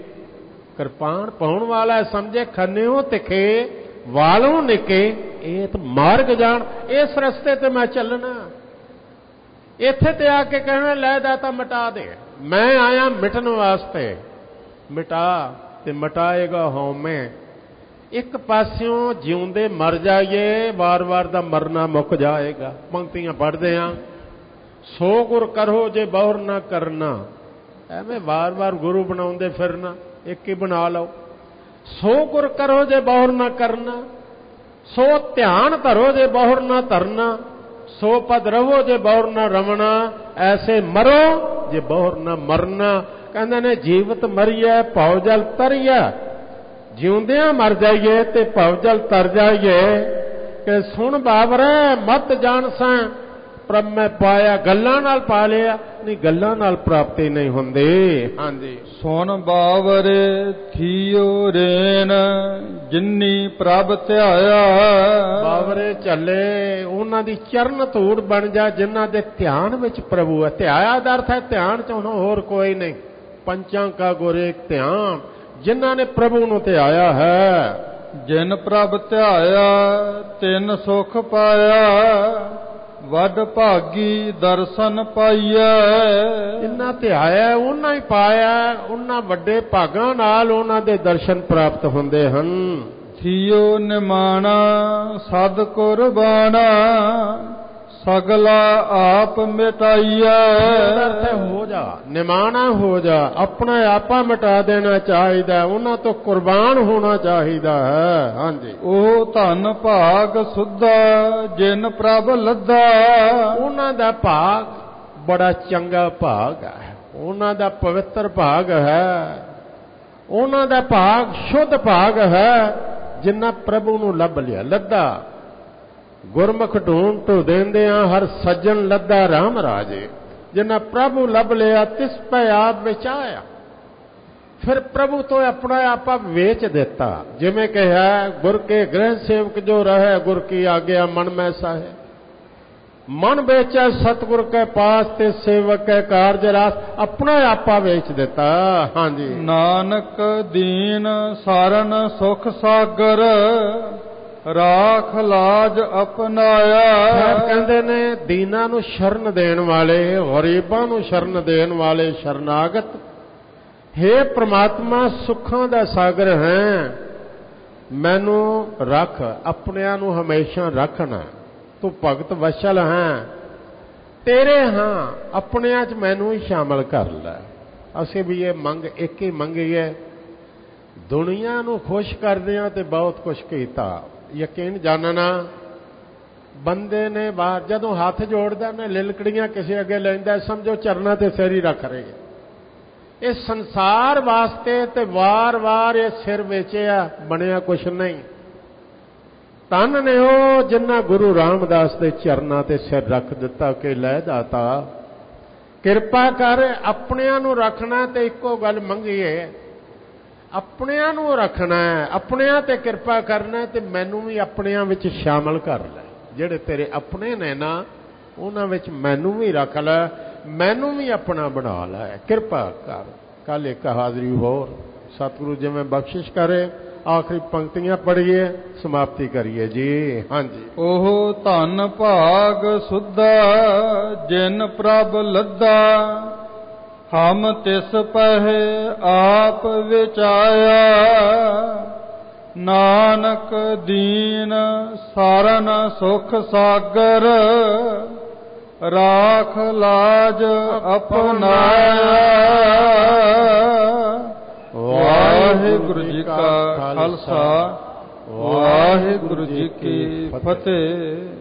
ਕਿਰਪਾਨ ਪਾਉਣ ਵਾਲਾ ਸਮਝੇ, ਖੰਨਿਓ ਤਿੱਖੇ ਵਾਲੋਂ ਨਿੱਕੇ ਇਹ ਤਾਂ ਮਾਰਗ ਜਾਣ। ਇਸ ਰਸਤੇ ਤੇ ਮੈਂ ਚੱਲਣਾ। ਇੱਥੇ ਤੇ ਆ ਕੇ ਕਹਿਣਾ ਲੈ ਦਾਤਾ ਮਿਟਾ ਦੇ। ਮੈਂ ਆਇਆ ਮਿਟਣ ਵਾਸਤੇ। ਮਿਟਾ ਤੇ ਮਿਟਾਏਗਾ ਹਉਮੈ। ਇੱਕ ਪਾਸਿਓਂ ਜਿਉਂਦੇ ਮਰ ਜਾਈਏ, ਵਾਰ-ਵਾਰ ਦਾ ਮਰਨਾ ਮੁੱਕ ਜਾਏਗਾ। ਪੰਕਤੀਆਂ ਪੜ੍ਹਦੇ ਹਾਂ, ਸੋ ਗੁਰ ਕਰੋ ਜੇ ਬਹੁਰ ਨਾ ਕਰਨਾ। ਐਵੇਂ ਵਾਰ-ਵਾਰ ਗੁਰੂ ਬਣਾਉਂਦੇ ਫਿਰਨਾ, ਇੱਕ ਹੀ ਬਣਾ ਲਓ। ਸੋ ਗੁਰ ਕਰੋ ਜੇ ਬਹੁਰ ਨਾ ਕਰਨਾ, ਸੋ ਧਿਆਨ ਧਰੋ ਜੇ ਬਹੁਰ ਨਾ ਧਰਨਾ, ਸੋ ਪਦ ਰਵੋ ਜੇ ਬਹੁਰ ਨਾ ਰਵਣਾ, ਐਸੇ ਮਰੋ ਜੇ ਬਹੁਰ ਨਾ ਮਰਨਾ। ਕਹਿੰਦੇ ਨੇ ਜੀਵਤ ਮਰੀਏ ਭਉ ਜਲ ਤਰੀਏ, ਜਿਉਂਦਿਆਂ ਮਰ ਜਾਈਏ ਤੇ ਭਉ ਜਲ ਤਰ ਜਾਈਏ। ਕਿ ਸੁਣ ਬਾਬਰੇ ਮਤ ਜਾਣ ਸਾਂ ਪ੍ਰਭ ਮੈਂ ਪਾਇਆ। ਗੱਲਾਂ ਨਾਲ ਪਾ ਲਿਆ ਨਹੀਂ, ਗੱਲਾਂ ਨਾਲ ਪ੍ਰਾਪਤੀ ਨਹੀਂ ਹੁੰਦੀ। ਹਾਂਜੀ, ਸੁਣ ਬਾਵਰੇ ਥੀਓ ਰੇਨ ਜਿੰਨੀ ਪ੍ਰਭ ਧਿਆਇਆ। ਬਾਵਰੇ ਚੱਲੇ ਉਹਨਾਂ ਦੀ ਚਰਨ ਧੂੜ ਬਣ ਜਾ ਜਿਨ੍ਹਾਂ ਦੇ ਧਿਆਨ ਵਿੱਚ ਪ੍ਰਭੂ ਹੈ। ਧਿਆਇਆ ਦਾ ਅਰਥ ਹੈ ਧਿਆਨ ਚ ਹੋਰ ਕੋਈ ਨਹੀਂ। ਪੰਚਾਂ ਕਾ ਗੁਰ ਏਕ ਧਿਆਨ, ਜਿਨ੍ਹਾਂ ਨੇ ਪ੍ਰਭੂ ਨੂੰ ਧਿਆਇਆ ਹੈ। ਜਿਨ ਪ੍ਰਭ ਧਿਆਇਆ ਤਿਨ ਸੁਖ ਪਾਇਆ, ਵੱਡ ਭਾਗੀ ਦਰਸ਼ਨ ਪਾਈਐ। ਜਿਨ੍ਹਾਂ ਧਿਆਇਆ ਉਹਨਾਂ ਹੀ ਪਾਇਆ। ਉਹਨਾਂ ਵੱਡੇ ਭਾਗਾਂ ਨਾਲ ਉਹਨਾਂ ਦੇ ਦਰਸ਼ਨ ਪ੍ਰਾਪਤ ਹੁੰਦੇ ਹਨ। ਥੀਓ ਨਿਮਾਣਾ ਸਦ ਕੁਰਬਾਨਾ, ਸਗਲਾ ਆਪ ਮਿਟਾਈਐ। ਅਰਥ ਹੋ ਜਾ, ਨਿਮਾਣਾ ਹੋ ਜਾ, ਆਪਣਾ ਆਪਾ ਮਿਟਾ ਦੇਣਾ ਚਾਹੀਦਾ। ਉਹਨਾਂ ਤੋਂ ਕੁਰਬਾਨ ਹੋਣਾ ਚਾਹੀਦਾ ਹੈ। ਹਾਂਜੀ, ਉਹ ਧਨ ਭਾਗ ਸੁਧਾ ਜਿਨ ਪ੍ਰਭ ਲੱਦਾ। ਉਹਨਾਂ ਦਾ ਭਾਗ ਬੜਾ ਚੰਗਾ ਭਾਗ ਹੈ। ਉਹਨਾਂ ਦਾ ਪਵਿੱਤਰ ਭਾਗ ਹੈ। ਉਹਨਾਂ ਦਾ ਭਾਗ ਸ਼ੁੱਧ ਭਾਗ ਹੈ ਜਿਨ੍ਹਾਂ ਪ੍ਰਭੂ ਨੂੰ ਲੱਭ ਲਿਆ। ਲੱਦਾ ਗੁਰਮੁਖ ਢੂੰਡ ਢੂ ਦੇਂਦਿਆਂ ਹਰ ਸੱਜਣ ਲੱਦਾ ਰਾਮ ਰਾਜੇ। ਜਿਨ੍ਹਾਂ ਪ੍ਰਭੂ ਲੱਭ ਲਿਆ ਤਿਸ ਪੈ ਆਪ ਵਿਚਾਇਆ। ਫਿਰ ਪ੍ਰਭੂ ਤੋਂ ਆਪਣਾ ਆਪਾ ਵੇਚ ਦਿੱਤਾ। ਜਿਵੇਂ ਕਿਹਾ ਗੁਰ ਕੇ ਗ੍ਰਹਿ ਸੇਵਕ ਜੋ ਰਹੇ, ਗੁਰ ਕੀ ਆਗਿਆ ਮਨ ਮੈਂ ਸਾਹੇ। ਮਨ ਵੇਚੈ ਸਤਿਗੁਰ ਕੇ ਪਾਸ ਤੇ ਸੇਵਕ ਕੇ ਕਾਰਜ ਰਾਸ। ਆਪਣਾ ਆਪਾ ਵੇਚ ਦਿੱਤਾ। ਹਾਂਜੀ, ਨਾਨਕ ਦੀਨ ਸਾਰਨ ਸੁਖ ਸਾਗਰ, ਰਾਖ ਲਾਜ ਅਪਨਾਇਆ। ਕਹਿੰਦੇ ਨੇ ਦੀਨਾਂ ਨੂੰ ਸ਼ਰਨ ਦੇਣ ਵਾਲੇ, ਗਰੀਬਾਂ ਨੂੰ ਸ਼ਰਨ ਦੇਣ ਵਾਲੇ ਸ਼ਰਨਾਗਤ। ਹੇ ਪ੍ਰਮਾਤਮਾ ਸੁੱਖਾਂ ਦਾ ਸਾਗਰ ਹੈ, ਮੈਨੂੰ ਰੱਖ, ਆਪਣਿਆਂ ਨੂੰ ਹਮੇਸ਼ਾ ਰੱਖਣਾ। ਤੂੰ ਭਗਤ ਵਸ਼ਲ ਹੈ, ਤੇਰੇ ਹਾਂ, ਆਪਣਿਆਂ 'ਚ ਮੈਨੂੰ ਹੀ ਸ਼ਾਮਲ ਕਰ ਲੈ। ਅਸੀਂ ਵੀ ਇਹ ਮੰਗ ਇੱਕ ਹੀ ਮੰਗੀਏ। ਦੁਨੀਆ ਨੂੰ ਖੁਸ਼ ਕਰਦਿਆਂ ਤੇ ਬਹੁਤ ਕੁਛ ਕੀਤਾ। ਯਕੀਨ ਜਾਣਨਾ, ਬੰਦੇ ਨੇ ਬਾਹਰ ਜਦੋਂ ਹੱਥ ਜੋੜਦਾ ਨੇ ਲਿਲਕੜੀਆਂ ਕਿਸੇ ਅੱਗੇ ਲੈਂਦਾ, ਸਮਝੋ ਚਰਨਾਂ ਤੇ ਸਿਰ ਹੀ ਰੱਖ ਰਹੇ। ਇਹ ਸੰਸਾਰ ਵਾਸਤੇ ਤੇ ਵਾਰ-ਵਾਰ ਇਹ ਸਿਰ ਵੇਚਿਆ, ਬਣਿਆ ਕੁਛ ਨਹੀਂ। ਧੰਨ ਨੇ ਉਹ ਜਿਨ੍ਹਾਂ ਗੁਰੂ ਰਾਮਦਾਸ ਦੇ ਚਰਨਾਂ ਤੇ ਸਿਰ ਰੱਖ ਦਿੱਤਾ ਕਿ ਲੈ ਦਾਤਾ ਕਿਰਪਾ ਕਰ। ਆਪਣਿਆਂ ਨੂੰ ਰੱਖਣਾ ਤੇ ਇੱਕੋ ਗੱਲ ਮੰਗੀਏ, ਆਪਣਿਆਂ ਨੂੰ ਰੱਖਣਾ, ਆਪਣਿਆਂ ਤੇ ਕਿਰਪਾ ਕਰਨਾ ਤੇ ਮੈਨੂੰ ਵੀ ਆਪਣਿਆਂ ਵਿੱਚ ਸ਼ਾਮਲ ਕਰ ਲੈ। ਜਿਹੜੇ ਤੇਰੇ ਆਪਣੇ ਨੇ ਨਾ, ਉਹਨਾਂ ਵਿੱਚ ਮੈਨੂੰ ਵੀ ਰੱਖ ਲੈ, ਮੈਨੂੰ ਵੀ ਆਪਣਾ ਬਣਾ ਲੈ, ਕਿਰਪਾ ਕਰ। ਕੱਲ ਇੱਕ ਹਾਜ਼ਰੀ ਹੋਰ ਸਤਿਗੁਰੂ ਜਿਵੇਂ ਬਖਸ਼ਿਸ਼ ਕਰੇ। ਆਖਰੀ ਪੰਕਤੀਆਂ ਪੜ੍ਹੀਏ, ਸਮਾਪਤੀ ਕਰੀਏ ਜੀ। ਹਾਂਜੀ, ਉਹ ਧਨ ਭਾਗ ਸੁਧਾ ਜਿਨ ਪ੍ਰਭ ਲੱਦਾ, ਹਮ ਤਿਸ ਪਹਿ ਆਪ ਵਿਚਾਇਆ। ਨਾਨਕ ਦੀਨ ਸਾਰਨ ਸੁਖ ਸਾਗਰ, ਰਾਖ ਲਾਜ ਅਪਨਾਇਆ। ਵਾਹਿਗੁਰੂ ਜੀ ਕਾ ਖਾਲਸਾ, ਵਾਹਿਗੁਰੂ ਜੀ ਕੀ ਫਤਿਹ।